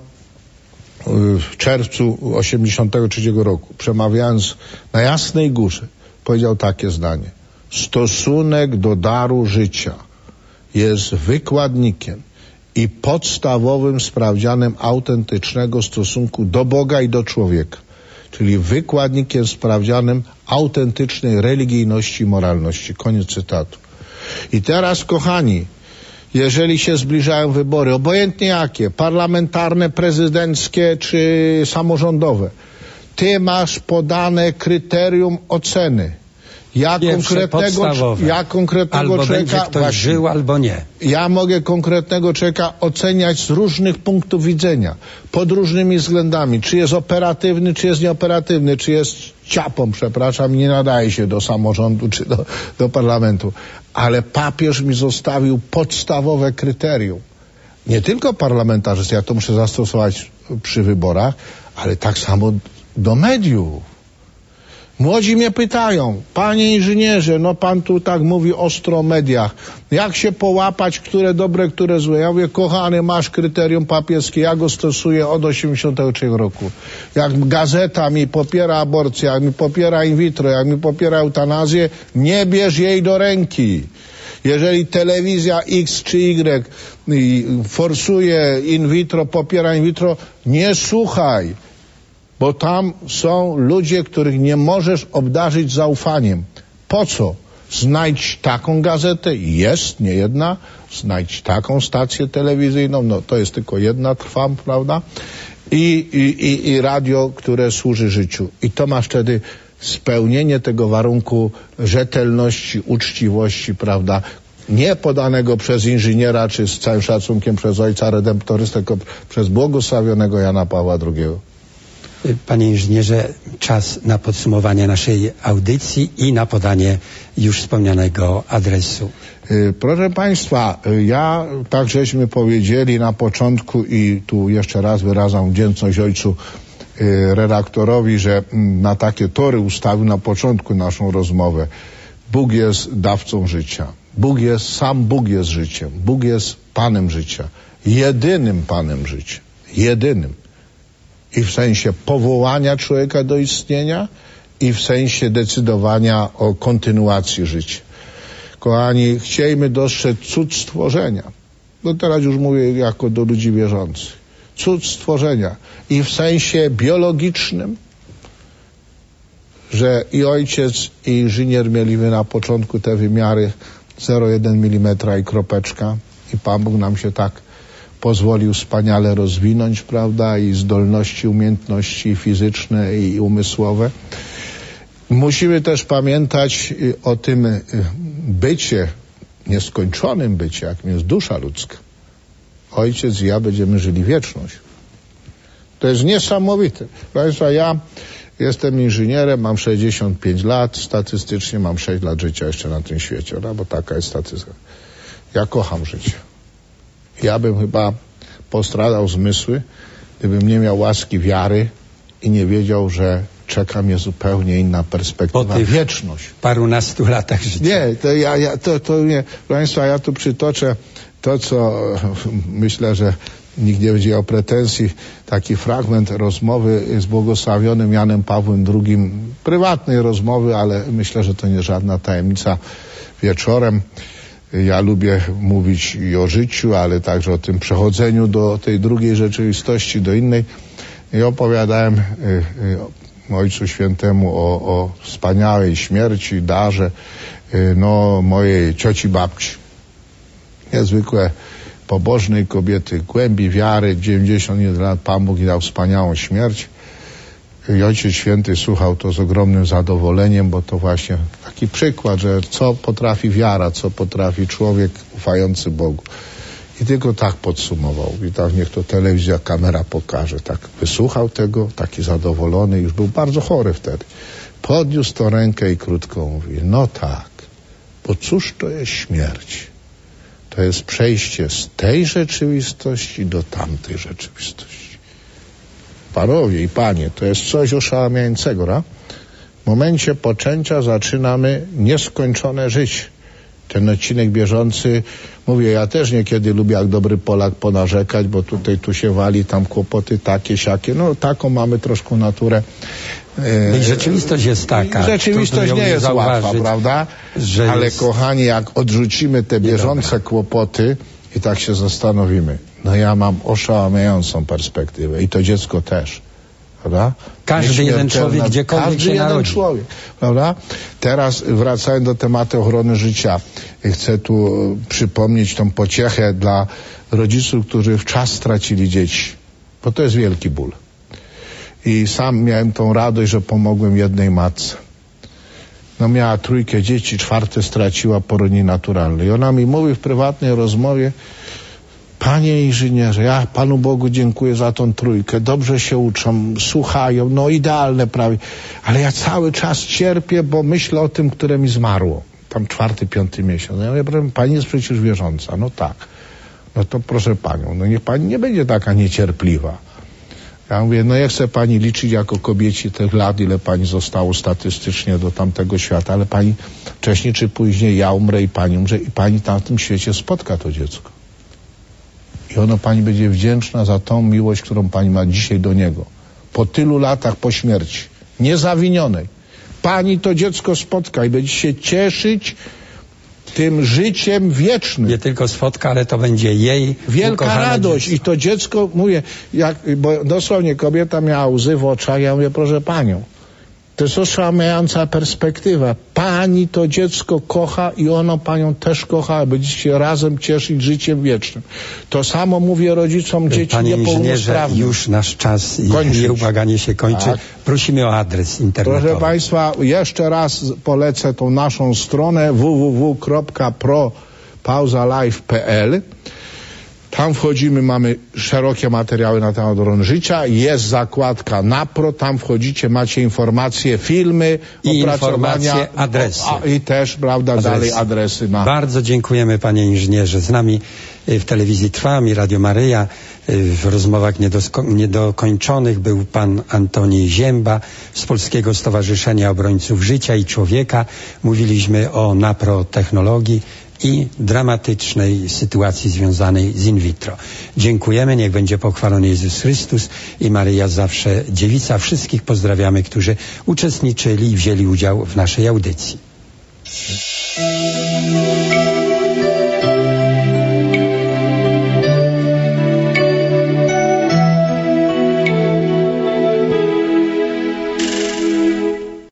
w czerwcu osiemdziesiątego trzeciego roku, przemawiając na Jasnej Górze, powiedział takie zdanie. Stosunek do daru życia jest wykładnikiem i podstawowym sprawdzianem autentycznego stosunku do Boga i do człowieka. Czyli wykładnikiem, sprawdzianem autentycznej religijności i moralności. Koniec cytatu. I teraz, kochani, jeżeli się zbliżają wybory, obojętnie jakie, parlamentarne, prezydenckie czy samorządowe, ty masz podane kryterium oceny. Ja konkretnego, ja konkretnego albo człowieka, będzie ktoś właśnie, żył, albo nie. Ja mogę konkretnego człowieka oceniać z różnych punktów widzenia, pod różnymi względami, czy jest operatywny, czy jest nieoperatywny, czy jest ciapą, przepraszam, nie nadaje się do samorządu, czy do, do parlamentu. Ale papież mi zostawił podstawowe kryterium. Nie tylko parlamentarzysty, ja to muszę zastosować przy wyborach, ale tak samo do mediów. Młodzi mnie pytają, panie inżynierze, no pan tu tak mówi ostro o mediach, jak się połapać, które dobre, które złe? Ja mówię, kochany, masz kryterium papieskie, ja go stosuję od osiemdziesiątego trzeciego roku. Jak gazeta mi popiera aborcję, jak mi popiera in vitro, jak mi popiera eutanazję, nie bierz jej do ręki. Jeżeli telewizja X czy Y forsuje in vitro, popiera in vitro, nie słuchaj. Bo tam są ludzie, których nie możesz obdarzyć zaufaniem. Po co? Znajdź taką gazetę, jest, nie jedna, znajdź taką stację telewizyjną, no to jest tylko jedna, trwam, prawda? I, i, i, i radio, które służy życiu. I to masz wtedy spełnienie tego warunku rzetelności, uczciwości, prawda? Nie podanego przez inżyniera, czy z całym szacunkiem przez ojca redemptorystę, tylko przez błogosławionego Jana Pawła drugiego. Panie inżynierze, czas na podsumowanie naszej audycji i na podanie już wspomnianego adresu. Proszę Państwa, ja tak żeśmy powiedzieli na początku i tu jeszcze raz wyrażam wdzięczność ojcu redaktorowi, że na takie tory ustawił na początku naszą rozmowę. Bóg jest dawcą życia. Bóg jest, sam Bóg jest życiem. Bóg jest Panem życia. Jedynym Panem życia. Jedynym. I w sensie powołania człowieka do istnienia, i w sensie decydowania o kontynuacji życia. Kochani, chciejmy dostrzec cud stworzenia. No teraz już mówię jako do ludzi wierzących. Cud stworzenia. I w sensie biologicznym, że i ojciec, i inżynier mieliby na początku te wymiary zero przecinek jeden milimetra i kropeczka. I Pan Bóg nam się tak pozwolił wspaniale rozwinąć, prawda? I zdolności, umiejętności fizyczne i umysłowe. Musimy też pamiętać o tym bycie, nieskończonym bycie, jakim jest dusza ludzka. Ojciec i ja będziemy żyli wieczność. To jest niesamowite. Proszę Państwa, ja jestem inżynierem, mam sześćdziesiąt pięć lat, statystycznie mam sześć lat życia jeszcze na tym świecie, no, bo taka jest statystyka. Ja kocham życie. Ja bym chyba postradał zmysły, gdybym nie miał łaski wiary i nie wiedział, że czeka mnie zupełnie inna perspektywa. Po tych wieczność. Parunastu latach życia. Nie, to ja, ja to, to nie. Proszę Państwa, ja tu przytoczę to, co myślę, że nikt nie będzie miał pretensji. Taki fragment rozmowy z błogosławionym Janem Pawłem drugim, prywatnej rozmowy, ale myślę, że to nie żadna tajemnica. Wieczorem ja lubię mówić i o życiu, ale także o tym przechodzeniu do tej drugiej rzeczywistości, do innej. I opowiadałem y, y, Ojcu Świętemu o, o wspaniałej śmierci, darze y, no, mojej cioci babci. Niezwykle pobożnej kobiety, głębi wiary, dziewięćdziesiąt jeden lat, Pan Bóg jej dał wspaniałą śmierć. I Ojciec Święty słuchał to z ogromnym zadowoleniem, bo to właśnie taki przykład, że co potrafi wiara, co potrafi człowiek ufający Bogu. I tylko tak podsumował. I tak niech to telewizja, kamera pokaże. Tak wysłuchał tego, taki zadowolony, już był bardzo chory wtedy. Podniósł to rękę i krótko mówi, no tak, bo cóż to jest śmierć? To jest przejście z tej rzeczywistości do tamtej rzeczywistości. Panowie i panie, to jest coś oszałamiającego, ra? W momencie poczęcia zaczynamy nieskończone życie. Ten odcinek bieżący, mówię, ja też niekiedy lubię jak dobry Polak ponarzekać, bo tutaj tu się wali, tam kłopoty takie, siakie. No taką mamy troszkę naturę. I rzeczywistość jest taka. Rzeczywistość nie jest łatwa, prawda? Że ale jest... kochani, jak odrzucimy te bieżące Niedobra. kłopoty i tak się zastanowimy, no ja mam oszałamiającą perspektywę i to dziecko też, prawda? Każdy jeden człowiek, gdziekolwiek Każdy się jeden narodzi. człowiek, prawda? Teraz wracając do tematu ochrony życia, chcę tu przypomnieć tą pociechę dla rodziców, którzy w czas stracili dzieci, bo to jest wielki ból. I sam miałem tą radość, że pomogłem jednej matce. No miała trójkę dzieci, czwarte straciła po roni naturalnej. I ona mi mówi w prywatnej rozmowie, panie inżynierze, ja Panu Bogu dziękuję za tą trójkę, dobrze się uczą, słuchają, no idealne prawie, ale ja cały czas cierpię, bo myślę o tym, które mi zmarło. Tam czwarty, piąty miesiąc. Ja mówię, pani jest przecież wierząca. No tak. No to proszę panią, no niech pani nie będzie taka niecierpliwa. Ja mówię, no ja chcę pani liczyć jako kobiecie tych lat, ile pani zostało statystycznie do tamtego świata, ale pani wcześniej czy później ja umrę i pani umrze i pani tam w tym świecie spotka to dziecko. I ono pani będzie wdzięczna za tą miłość, którą pani ma dzisiaj do niego. Po tylu latach po śmierci, niezawinionej. Pani to dziecko spotka i będzie się cieszyć tym życiem wiecznym. Nie tylko spotka, ale to będzie jej wielka radość. Dziecko. I to dziecko, mówię, jak, bo dosłownie kobieta miała łzy w oczach, ja mówię, proszę panią, to jest oszałamiająca perspektywa. Pani to dziecko kocha i ono panią też kocha, a będziecie się razem cieszyć życiem wiecznym. To samo mówię rodzicom dzieci Panie niepełnosprawnych. Już nasz czas i Kończyć. nieubłaganie się kończy. Tak. Prosimy o adres internetowy. Proszę Państwa, jeszcze raz polecę tą naszą stronę w w w kropka pro pauza live kropka p l. Tam wchodzimy, mamy szerokie materiały na temat ochrony życia, jest zakładka NAPRO, tam wchodzicie, macie informacje, filmy, i opracowania, informacje, adresy. A, I też, prawda, adresy. dalej adresy. Na... Bardzo dziękujemy panie inżynierze. Z nami w telewizji Trwam i Radio Maryja w rozmowach niedokończonych był pan Antoni Zięba z Polskiego Stowarzyszenia Obrońców Życia i Człowieka. Mówiliśmy o NAPRO technologii. i dramatycznej sytuacji związanej z in vitro. Dziękujemy, niech będzie pochwalony Jezus Chrystus i Maryja zawsze dziewica. Wszystkich pozdrawiamy, którzy uczestniczyli i wzięli udział w naszej audycji.